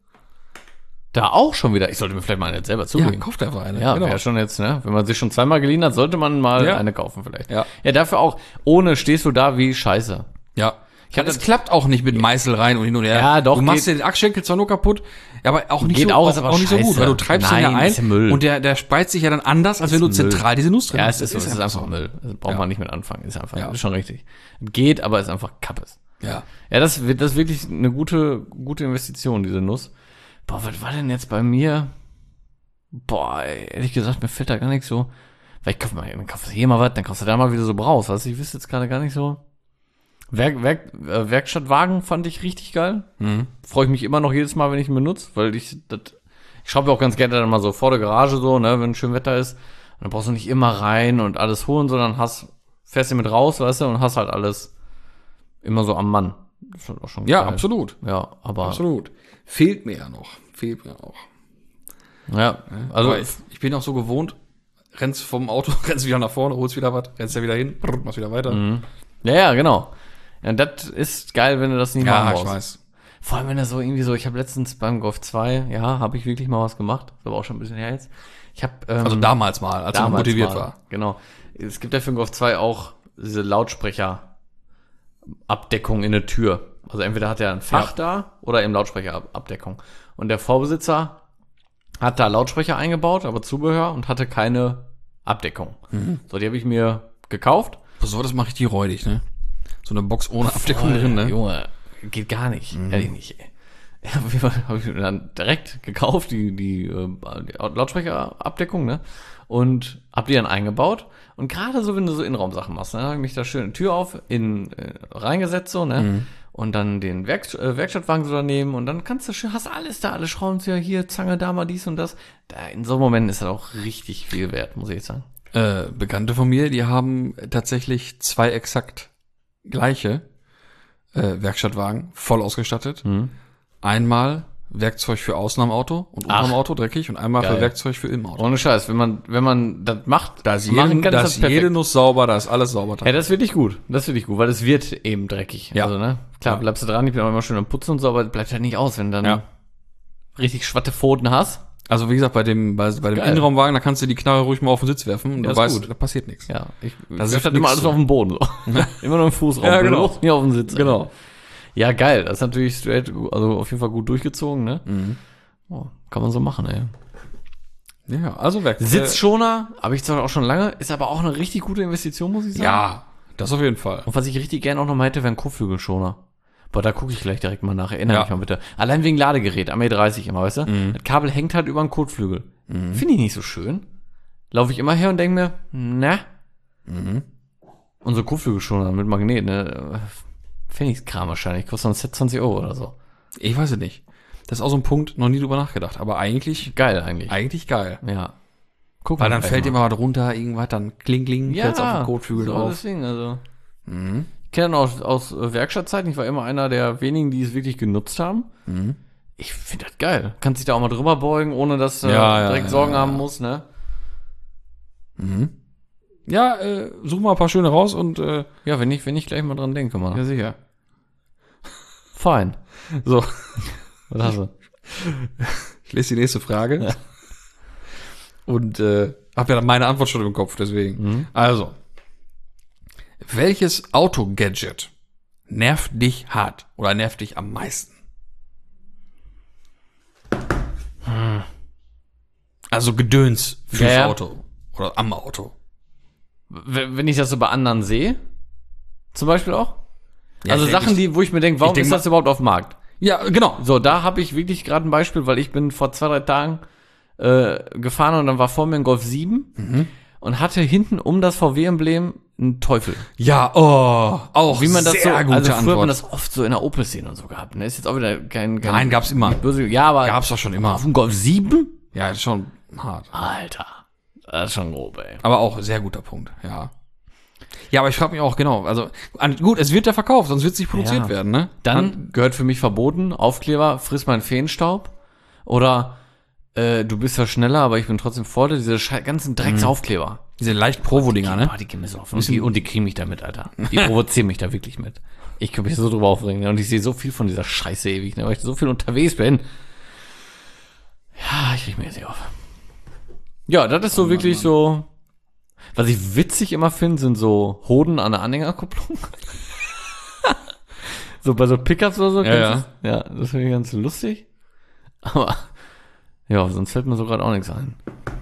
Da auch schon wieder. Ich sollte mir vielleicht mal eine selber Ja, zulegen. kauft einfach eine. Ja, genau. wäre schon jetzt, ne? Wenn man sich schon zweimal geliehen hat, sollte man mal Ja. eine kaufen vielleicht. Ja. Ja, dafür auch. Ohne stehst du da wie Scheiße. Ja. Ich hab es das- klappt auch nicht mit Meißel rein und hin und her. Ja, doch, Du machst geht. dir den Achsschenkel zwar nur kaputt, aber auch nicht Geht so, auch, auch, ist aber auch nicht so gut, scheiße. weil du treibst Nein, den ja ein ist ja Müll. und der, der spreizt sich ja dann anders, als wenn du Ist Müll. zentral diese Nuss drin Ja, hast. es ist, es ist einfach so. Müll. Das braucht Ja. man nicht mit anfangen. Ist einfach, Ja. ist schon richtig. Geht, aber ist einfach Kappes. Ja. Ja, das wird, das ist wirklich eine gute, gute Investition, diese Nuss. Boah, was war denn jetzt bei mir? Boah, ey, ehrlich gesagt, mir fällt da gar nicht so. Weil ich kauf mal, dann kaufst du hier mal was, dann kaufst du da mal wieder so Braus. Weißt du, ich wüsste jetzt gerade gar nicht so. Werk, Werk, äh, Werkstattwagen fand ich richtig geil. Mhm. Freue ich mich immer noch jedes Mal, wenn ich ihn benutze, weil ich das, ich schraube auch ganz gerne dann mal so vor der Garage so, ne, wenn schön Wetter ist. Und dann brauchst du nicht immer rein und alles holen, sondern hast, fährst du mit raus, weißt du, und hast halt alles immer so am Mann. Das ist halt auch schon Ja, geil. absolut. Ja, aber, Absolut. Fehlt mir ja noch. Fehlt mir auch. ja, also, Aber ich, ich bin auch so gewohnt, rennst vom Auto, rennst wieder nach vorne, holst wieder was, rennst ja wieder hin, brrr, machst wieder weiter. Mhm. ja, ja, genau. Ja, das ist geil, wenn du das nicht machen Ja, ich brauchst. weiß. Vor allem, wenn er so irgendwie so, ich habe letztens beim Golf zwei, ja, habe ich wirklich mal was gemacht. Ist aber auch schon ein bisschen her jetzt. Ich habe ähm, Also damals mal, als er damals motiviert mal, war. Genau. Es gibt ja für den Golf zwei auch diese Lautsprecherabdeckung in der Tür. Also entweder hat er ein Fach Ja. da oder eben Lautsprecherabdeckung. Und der Vorbesitzer hat da Lautsprecher eingebaut, aber Zubehör und hatte keine Abdeckung. Mhm. So, die habe ich mir gekauft. Pass auf, das macht richtig räudig, ne? So eine Box ohne Abdeckung Voll, drin, ne? Junge, geht gar nicht. Ehrlich nicht, ey. Ja, auf jeden Fall habe ich mir dann direkt gekauft, die, die, äh, die Lautsprecherabdeckung, ne? Und hab die dann eingebaut. Und gerade so, wenn du so Innenraumsachen machst, ne, habe ich mich da schön Tür auf, in, äh, reingesetzt, so, ne? Mhm. Und dann den Werk, äh, Werkstattwagen so daneben und dann kannst du schön, hast alles da, alle Schraubenzieher hier, Zange da mal dies und das. Da, in so einem Moment ist das auch richtig viel wert, muss ich jetzt sagen. Äh, Bekannte von mir, die haben tatsächlich zwei exakt gleiche äh, Werkstattwagen, voll ausgestattet. Mhm. Einmal Werkzeug für außen am Auto und unten Ach. am Auto dreckig und einmal Geil. für Werkzeug für im Auto. Ohne Scheiß, wenn man, wenn man das macht, Da ist, machen jeden, kann, da das ist perfekt. jede Nuss sauber, da ist alles sauber. Ja, das ist wirklich gut. Das ist wirklich gut, weil es wird eben dreckig. Ja. Also, ne? Klar, Ja. bleibst du dran, ich bin auch immer schön am Putzen und so, aber das bleibt halt nicht aus, wenn du dann Ja. richtig schwatte Pfoten hast. Also wie gesagt, bei dem, bei, bei dem Geil. Innenraumwagen, da kannst du die Knarre ruhig mal auf den Sitz werfen und Ja, du ist weißt, gut. da passiert nichts. Ja, ich, Das das ist ist halt nix immer alles so. auf dem Boden, so. Immer nur im Fußraum. Ja, genau. Bloß nicht auf dem Sitz. Genau. Ey. Ja, geil. Das ist natürlich straight, also auf jeden Fall gut durchgezogen, ne? Mhm. Oh, kann man so machen, ey. Ja, also Werk. Sitzschoner, habe ich zwar auch schon lange, ist aber auch eine richtig gute Investition, muss ich Äh, sagen. ja, das auf jeden Fall. Und was ich richtig gerne auch noch mal hätte, wäre ein Kotflügelschoner. Boah, da gucke ich gleich direkt mal nach. Erinnere Ja. mich mal bitte. Allein wegen Ladegerät, am E dreißig immer, weißt du? Mhm. Das Kabel hängt halt über den Kotflügel. Finde ich nicht so schön. Laufe ich immer her und denke mir, na, Mhm. unsere Kotflügelschoner mit Magnet, ne? Finde ich Kram wahrscheinlich. Kostet ein Set zwanzig Euro oder so. Ich weiß es nicht. Das ist auch so ein Punkt, noch nie drüber nachgedacht. Aber eigentlich, Geil eigentlich. eigentlich geil. Ja. Guck Weil mal dann gleich fällt mal. immer was runter, irgendwas, dann kling, kling, ja, fällt's auf den Kotflügel so drauf. deswegen, also. Mhm. Ich kenne aus, aus äh, Werkstattzeiten, ich war immer einer der wenigen, die es wirklich genutzt haben. Mhm. Ich finde das geil. Kannst dich da auch mal drüber beugen, ohne dass du Ja, ja, direkt ja, Sorgen ja. haben musst, ne? Mhm. Ja, äh, such mal ein paar schöne raus und, äh, Ja, wenn ich, wenn ich gleich mal dran denke, mal. ja, sicher. Fein. So, Was hast du? ich lese die nächste Frage. Ja. Und, äh, hab ja meine Antwort schon im Kopf, deswegen. Mhm. Also, welches Auto-Gadget nervt dich hart oder nervt dich am meisten? Also Gedöns fürs Ja, ja. Auto oder am Auto. w- wenn ich das so bei anderen sehe, zum Beispiel auch. Ja, also ich- Sachen, die, wo ich mir denke, warum denk ist mal- das überhaupt auf dem Markt? Ja, genau. So, da habe ich wirklich gerade ein Beispiel, weil ich bin vor zwei, drei Tagen äh, gefahren und dann war vor mir ein Golf sieben Mhm. und hatte hinten um das V W-Emblem einen Teufel. Ja, oh, auch Wie man das sehr so, gute also früher Antwort. hat man das oft so in der Opel-Szene und so gehabt. Ne? Ist jetzt auch wieder kein, kein Nein, gab's immer. Böse, ja, aber Gab's doch schon immer. auf dem Golf sieben? Ja, das ist schon hart. Alter, das ist schon grob, ey. Aber auch sehr guter Punkt, ja. Ja, aber ich frage mich auch, genau, also, an, gut, es wird ja verkauft, sonst wird es nicht produziert Ja. werden, ne? Dann gehört für mich verboten, Aufkleber, friss meinen Feenstaub. Oder äh, du bist ja schneller, aber ich bin trotzdem vor dir. Diese schei- ganzen Drecks-Aufkleber. Diese leicht Provo-Dinger, ne? Ah, die gehen mir so auf. Und die, und die kriegen mich damit, Alter. Die provozieren mich da wirklich mit. Ich kann mich so drüber aufregen. Und ich sehe so viel von dieser Scheiße ewig, ne, weil ich so viel unterwegs bin. Ja, ich reg mir jetzt nicht auf. Ja, das ist so Mann, wirklich Mann. so. Was ich witzig immer finde, sind so Hoden an der Anhängerkupplung. So bei so Pickups oder so. Ja, kennst du das? Ja, das finde ich ganz lustig. Aber, ja, sonst fällt mir so gerade auch nichts ein.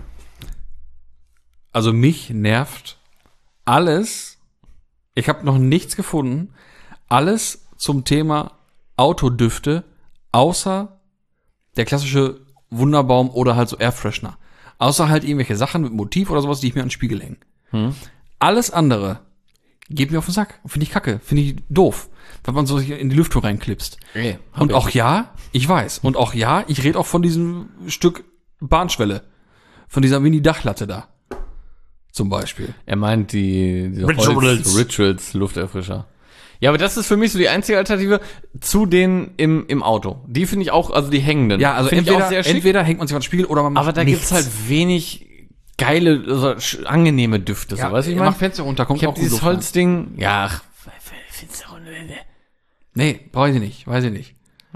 Also mich nervt alles, ich habe noch nichts gefunden, alles zum Thema Autodüfte, außer der klassische Wunderbaum oder halt so Airfreshener. Außer halt irgendwelche Sachen mit Motiv oder sowas, die ich mir an den Spiegel hänge. Hm? Alles andere geht mir auf den Sack. Finde ich kacke, finde ich doof, wenn man so in die Lüftung reinklipst. Okay, Und auch ja, ich weiß. Und auch ja, ich rede auch von diesem Stück Bahnschwelle. Von dieser Mini-Dachlatte da. Zum Beispiel. Er meint die diese Rituals. Holz, Rituals Lufterfrischer. Ja, aber das ist für mich so die einzige Alternative zu denen im, im Auto. Die finde ich auch, also die hängenden. Ja, also Find ich entweder, auch sehr schick, entweder hängt man sich an den Spiegel oder man macht aber da nichts. gibt's halt wenig geile, also sch- angenehme Düfte, ja, so, weißt du, ich mach meine? Fenster runter, kommt Ich auch habe gut dieses Luft rein. Holzding, ja, ach, Fenster runter, ne. Nee, weiß ich nicht, weiß ich nicht.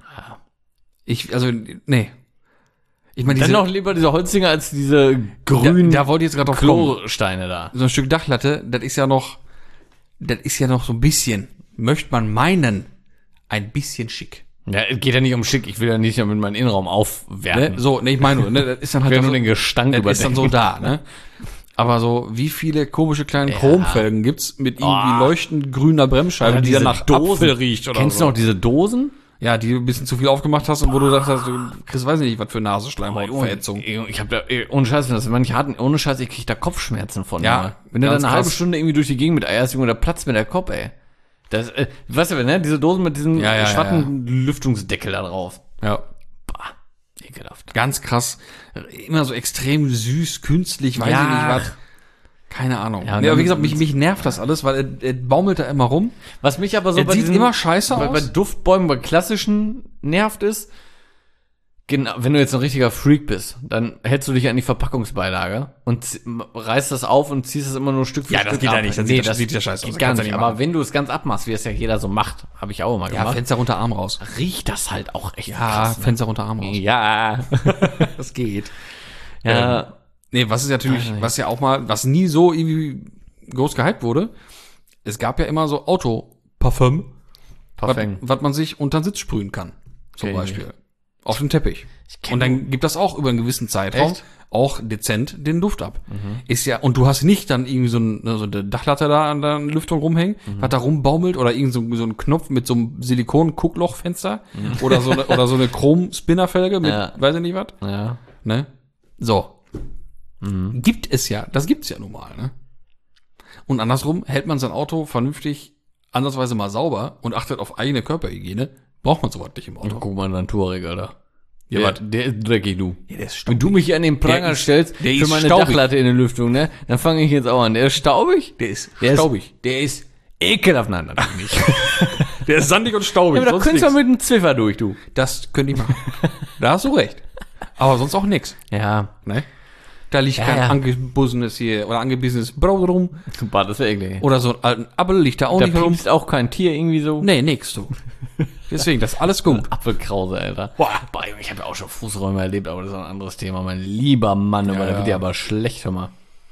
Ich, also, nee. Ich meine, Dann diese, noch lieber diese Holzdinger als diese grünen da, da wollte ich jetzt gerade drauf kommen. Chlorsteine da. So ein Stück Dachlatte, das ist ja noch, das ist ja noch so ein bisschen, möchte man meinen, ein bisschen schick. Ja, es geht ja nicht um schick, ich will ja nicht mit meinem Innenraum aufwerten. Ne? So, nee, ich meine nur, ne, das ist dann Ich halt will auch nur so, den Gestank das ist dann so überdenken. da, ne? Aber so, wie viele komische kleine Ja. Chromfelgen gibt's mit irgendwie Oh. leuchtend grüner Bremsscheibe, die dann nach Apfel riecht oder Kennst so. du noch diese Dosen? Ja, die du ein bisschen zu viel aufgemacht hast und wo du dachtest, du kriegst, weiß ich nicht, was für Nasenschleimhautverätzung. Ey, Ich hab da, ey, ohne Scheiß, wenn das manche hatten, ohne Scheiß, ich krieg da Kopfschmerzen von. Ja, Junge. Wenn du dann ganz eine halbe krass. Stunde irgendwie durch die Gegend mit eierst, Junge, da platzt mir der Kopf, ey. Das, äh, weißt du, ne, diese Dosen mit diesem Ja, ja, schwatten Lüftungsdeckel da drauf. Ja, Bah, ekelhaft. ganz krass. Immer so extrem süß, künstlich, weiß Ja. ich nicht was. Keine Ahnung. Ja, Nee, aber dann- wie gesagt, mich, mich nervt das alles, weil er, er baumelt da immer rum. Was mich aber so Es sieht immer scheiße bei, bei aus. Duftbäumen, bei klassischen nervt ist, genau, wenn du jetzt ein richtiger Freak bist, dann hältst du dich an die Verpackungsbeilage und z- reißt das auf und ziehst es immer nur Stück für Ja, Stück das geht ja ab. nicht, dann nee, sieht das- das sieht ja scheiße aus, geht das gar kannst du nicht. nicht Aber machen. wenn du es ganz abmachst, wie es ja jeder so macht, habe ich auch immer Ja, gemacht, Fenster runter, Arm raus. riecht das halt auch echt Ja, krass. Ne? Fenster runter, Arm raus. Ja. Das geht. ja. Nee, was ist natürlich, Weiß nicht. was ja auch mal, was nie so irgendwie groß gehypt wurde, es gab ja immer so Autoparfüm, was, Parfum. was man sich unter den Sitz sprühen kann, zum Okay. Beispiel. Auf dem Teppich. kenn Und dann gibt das auch über einen gewissen Zeitraum Echt? auch dezent den Duft ab. Ist ja, und du hast nicht dann irgendwie so, ein, so eine Dachlatte da an der Lüftung rumhängen, was da rumbaumelt, oder irgend so, so ein Knopf mit so einem Silikon-Gucklochfenster, oder so eine, oder so eine Chrom-Spinnerfelge mit, Ja. weiß ich nicht was, Ja. ne? So. Gibt es ja, das gibt's ja nun mal, ne? Und andersrum, hält man sein Auto vernünftig, ansatzweise mal sauber und achtet auf eigene Körperhygiene, braucht man sowas nicht im Auto. Guck mal in deinen Touareg, Alter. Ja, Der, was? der ist dreckig, du. Ja, der ist Wenn du mich hier an den Pranger Der ist- stellst der für ist meine staubig. Dachlatte in der Lüftung, ne, dann fange ich jetzt auch an. Der ist staubig? Der ist Der staubig. Ist, der ist ekelhaft. Nein, natürlich nicht. Der ist sandig und staubig. Ja, aber da sonst könntest du nix. mit einem Zwiffer durch, du. Das könnte ich machen. Da hast du recht. Aber sonst auch nix. Ja. Ne? Da liegt Ja, kein ja. angebussenes hier oder angebissenes Brot rum. Super, das wäre eklig. Oder so ein alten Apfel liegt da auch Da nicht rum. piepst auch kein Tier irgendwie so. Nee, nix du. Deswegen, das ist alles gut. Apfelkrause, Alter. Boah, boah ich habe ja auch schon Fußräume erlebt, aber das ist ein anderes Thema. Mein lieber Mann, aber da ja. wird ja aber schlecht, hör mal.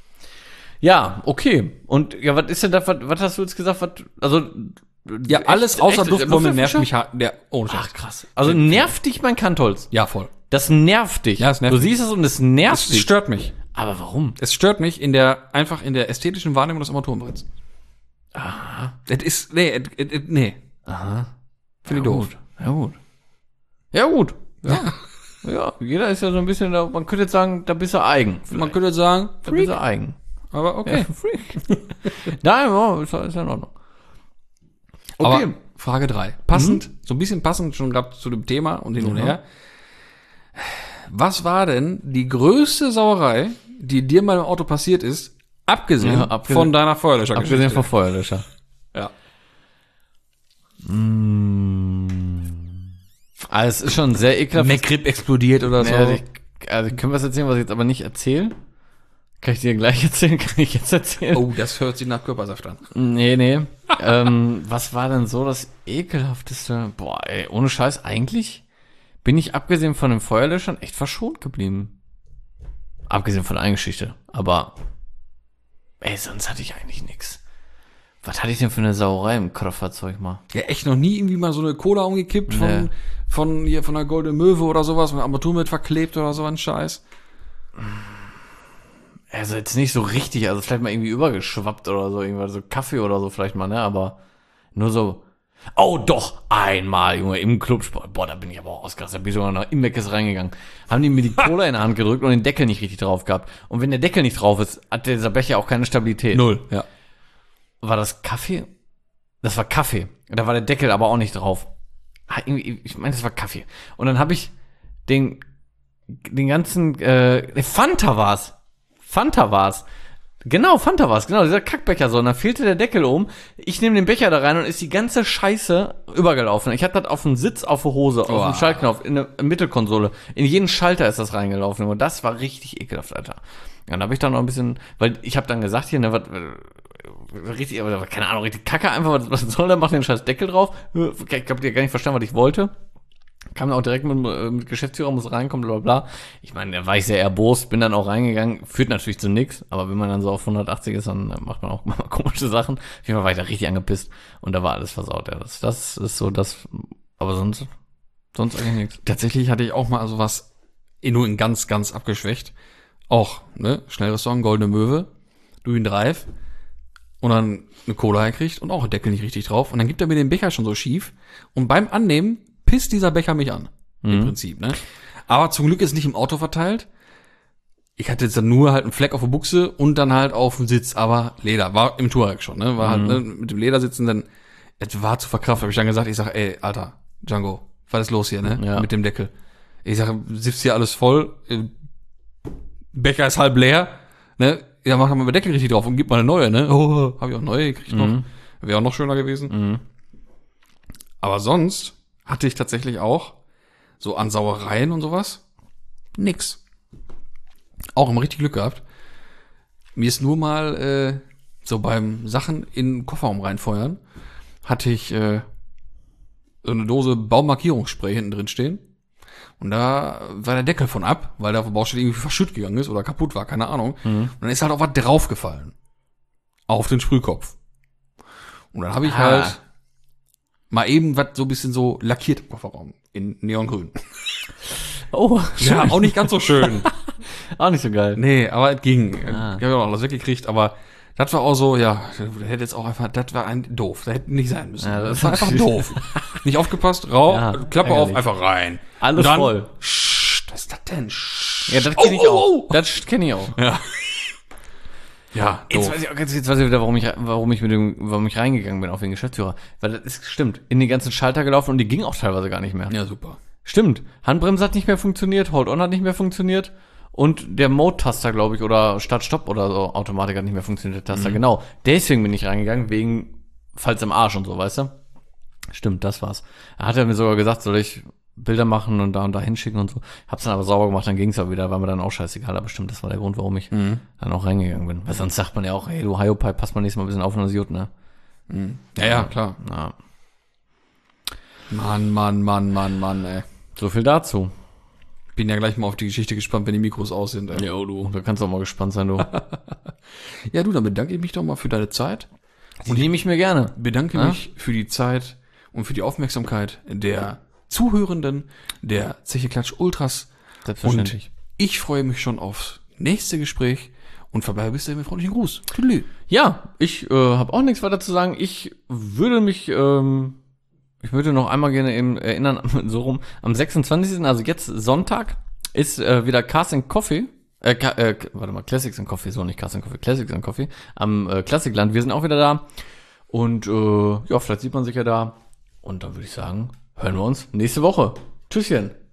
Ja, okay. Und ja, was ist denn da, was, was hast du jetzt gesagt? Was, also Ja, alles echt- außer echt Duftbäume nervt Lufterfrischer? mich hart. Der, oh, Ach, krass. Also nervt dich mein Kantholz? Ja, voll. Das nervt dich. Ja, es nervt Du mich. siehst es und es nervt Es dich. stört mich. Aber warum? Es stört mich in der, einfach in der ästhetischen Wahrnehmung des Armaturenbretts. Aha. Das ist, nee, et, et, et, nee. Aha. Finde ich Ja, doof. gut. Ja, gut. Ja, gut. Ja. Ja, jeder ist ja so ein bisschen, da, man könnte jetzt sagen, da bist du eigen. Man könnte sagen, Da bist du eigen. aber okay. Ja, Freak. Nein, oh, ist, ist ja in Ordnung. Okay. Aber Frage drei. Passend, so ein bisschen passend schon gerade zu dem Thema und hin und Mhm. her. Was war denn die größte Sauerei, die dir mal im Auto passiert ist, abgesehen, Ja, abgesehen- von deiner Feuerlöschergeschichte? Abgesehen vom Feuerlöscher. Ja. Also es ist schon sehr ekelhaft. McRib explodiert oder so. Ja, also, ich, also können wir was erzählen, was ich jetzt aber nicht erzähle? Kann ich dir gleich erzählen? Kann ich jetzt erzählen? Oh, das hört sich nach Körpersaft an. Nee, nee. ähm, was war denn so das ekelhafteste? Boah, ey, ohne Scheiß, eigentlich bin ich abgesehen von den Feuerlöschern echt verschont geblieben. Abgesehen von der einen Geschichte. Aber, ey, sonst hatte ich eigentlich nix. Was hatte ich denn für eine Sauerei im Kraftfahrzeug mal? Ja, echt noch nie irgendwie mal so eine Cola umgekippt von, Nee. von hier, von der Goldene Möwe oder sowas, mit Armatur mit verklebt oder so ein Scheiß. Also jetzt nicht so richtig, also vielleicht mal irgendwie übergeschwappt oder so, irgendwas, so Kaffee oder so vielleicht mal, ne, aber nur so, oh doch, einmal, Junge, im Clubsport, boah, da bin ich aber auch ausgerastet, da bin ich sogar noch im Meckes reingegangen, haben die mir die Cola in der Hand gedrückt und den Deckel nicht richtig drauf gehabt. Und wenn der Deckel nicht drauf ist, hat dieser Becher auch keine Stabilität. Null, ja. War das Kaffee? Das war Kaffee. Da war der Deckel aber auch nicht drauf. Ah, irgendwie, ich meine, das war Kaffee. Und dann habe ich den, den ganzen, äh, Fanta war's. Fanta war's. Genau, Fanta war's. Genau, dieser Kackbecher so. Und dann fehlte der Deckel oben. Ich nehme den Becher da rein und ist die ganze Scheiße übergelaufen. Ich hatte das auf dem Sitz, auf der Hose, auf Oh. dem Schaltknopf, in der Mittelkonsole. In jeden Schalter ist das reingelaufen. Und das war richtig ekelhaft, Alter. Ja, dann habe ich dann noch ein bisschen, weil ich habe dann gesagt hier, ne, was, richtig, aber keine Ahnung, richtig Kacke einfach, was, was soll der, macht den scheiß Deckel drauf. Ich hab dir gar nicht verstanden, was ich wollte. Kam dann auch direkt mit, mit Geschäftsführer, muss reinkommen, bla bla bla. Ich meine, da war ich sehr erbost, bin dann auch reingegangen, führt natürlich zu nix, aber wenn man dann so auf hundertachtzig ist, dann macht man auch mal komische Sachen. Auf jeden Fall war ich da richtig angepisst und da war alles versaut. Ja, das, das ist so das, aber sonst, sonst eigentlich nichts. Tatsächlich hatte ich auch mal sowas, eh nur in ganz, ganz abgeschwächt. Auch, ne, Schnellrestaurant, Goldene Möwe, du ihn Drive und dann eine Cola herkriegt und auch ein Deckel nicht richtig drauf und dann gibt er mir den Becher schon so schief und beim Annehmen pisst dieser Becher mich an, im Prinzip, ne. Aber zum Glück ist nicht im Auto verteilt. Ich hatte jetzt dann nur halt einen Fleck auf der Buchse und dann halt auf dem Sitz, aber Leder, war im Touareg schon, ne, war halt, ne, mit dem Ledersitzen dann, es war zu verkraften, habe ich dann gesagt, ich sag, ey, Alter, Django, was ist los hier, ne, Ja. mit dem Deckel. Ich sage, siffst hier alles voll, Becher ist halb leer, ne? Ja, mach doch mal den Deckel richtig drauf und gib mal eine neue, ne? Oh, hab ich auch neue gekriegt noch. Wäre auch noch schöner gewesen. Mhm. Aber sonst hatte ich tatsächlich auch so an Sauereien und sowas nix. Auch immer richtig Glück gehabt. Mir ist nur mal äh, so beim Sachen in den Kofferraum reinfeuern, hatte ich äh, so eine Dose Baumarkierungsspray hinten drin stehen. Und da war der Deckel von ab, weil der auf der Baustelle irgendwie verschütt gegangen ist oder kaputt war, keine Ahnung. Mhm. Und dann ist halt auch was draufgefallen. Auf den Sprühkopf. Und dann habe ich Ah. halt mal eben was so ein bisschen so lackiert im Kofferraum. In Neongrün. Oh, Ja, auch nicht ganz so schön. auch nicht so geil. Nee, aber es ging. Ah. Ich habe ja auch alles weggekriegt, aber das war auch so, ja, der hätte jetzt auch einfach, das war ein doof. Das hätte nicht sein müssen. Ja, das, das war einfach doof. Nicht aufgepasst, rau, Ja, Klappe auf, ärgerlich. einfach rein. Alles Und dann, voll. Sch, was ist das denn? Sch, Ja, das kenne ich oh, auch. oh, oh. Das kenne ich auch. Ja. Ja, Jetzt doof. weiß ich auch ganz, jetzt weiß ich wieder, warum ich, warum ich mit dem, warum ich reingegangen bin auf den Geschäftsführer. Weil das ist, stimmt, in die ganzen Schalter gelaufen und die ging auch teilweise gar nicht mehr. Ja, super. Stimmt. Handbremse hat nicht mehr funktioniert, Hold-On hat nicht mehr funktioniert und der Mode-Taster, glaube ich, oder Start-Stopp oder so, Automatik hat nicht mehr funktioniert, der Taster, genau. Deswegen bin ich reingegangen, wegen Falls im Arsch und so, weißt du? Stimmt, das war's. Er hat ja mir sogar gesagt, soll ich Bilder machen und da und da hinschicken und so. Hab's dann aber sauber gemacht, dann ging's auch wieder, war mir dann auch scheißegal, aber stimmt, das war der Grund, warum ich dann auch reingegangen bin. Weil sonst sagt man ja auch, hey, du Hiopai, pass mal nächstes Mal ein bisschen auf und das ist gut, ne? Ja, ja, klar. Ja. Mann, Mann, Mann, Mann, Mann, ey. So viel dazu. Bin ja gleich mal auf die Geschichte gespannt, wenn die Mikros aus sind, ey. Jo, du, da kannst du auch mal gespannt sein, du. Ja, du, dann bedanke ich mich doch mal für deine Zeit. Die nehme ich mir gerne. Bedanke Ja? mich für die Zeit und für die Aufmerksamkeit der Zuhörenden, der Zeche Klatsch Ultras. Selbstverständlich. Und ich freue mich schon aufs nächste Gespräch und verbleibe bis dahin mit freundlichen Gruß. Tüdelü. Ja, ich äh, habe auch nichts weiter zu sagen. Ich würde mich, ähm, ich würde noch einmal gerne eben erinnern, so rum, am sechsundzwanzigsten, also jetzt Sonntag, ist äh, wieder Cars and Coffee. Äh, Ka- äh, warte mal, Classics and Coffee, so nicht Cars and Coffee, Classics and Coffee am äh, Klassikland. Wir sind auch wieder da. Und äh, ja, vielleicht sieht man sich ja da. Und dann würde ich sagen, hören wir uns nächste Woche. Tschüsschen.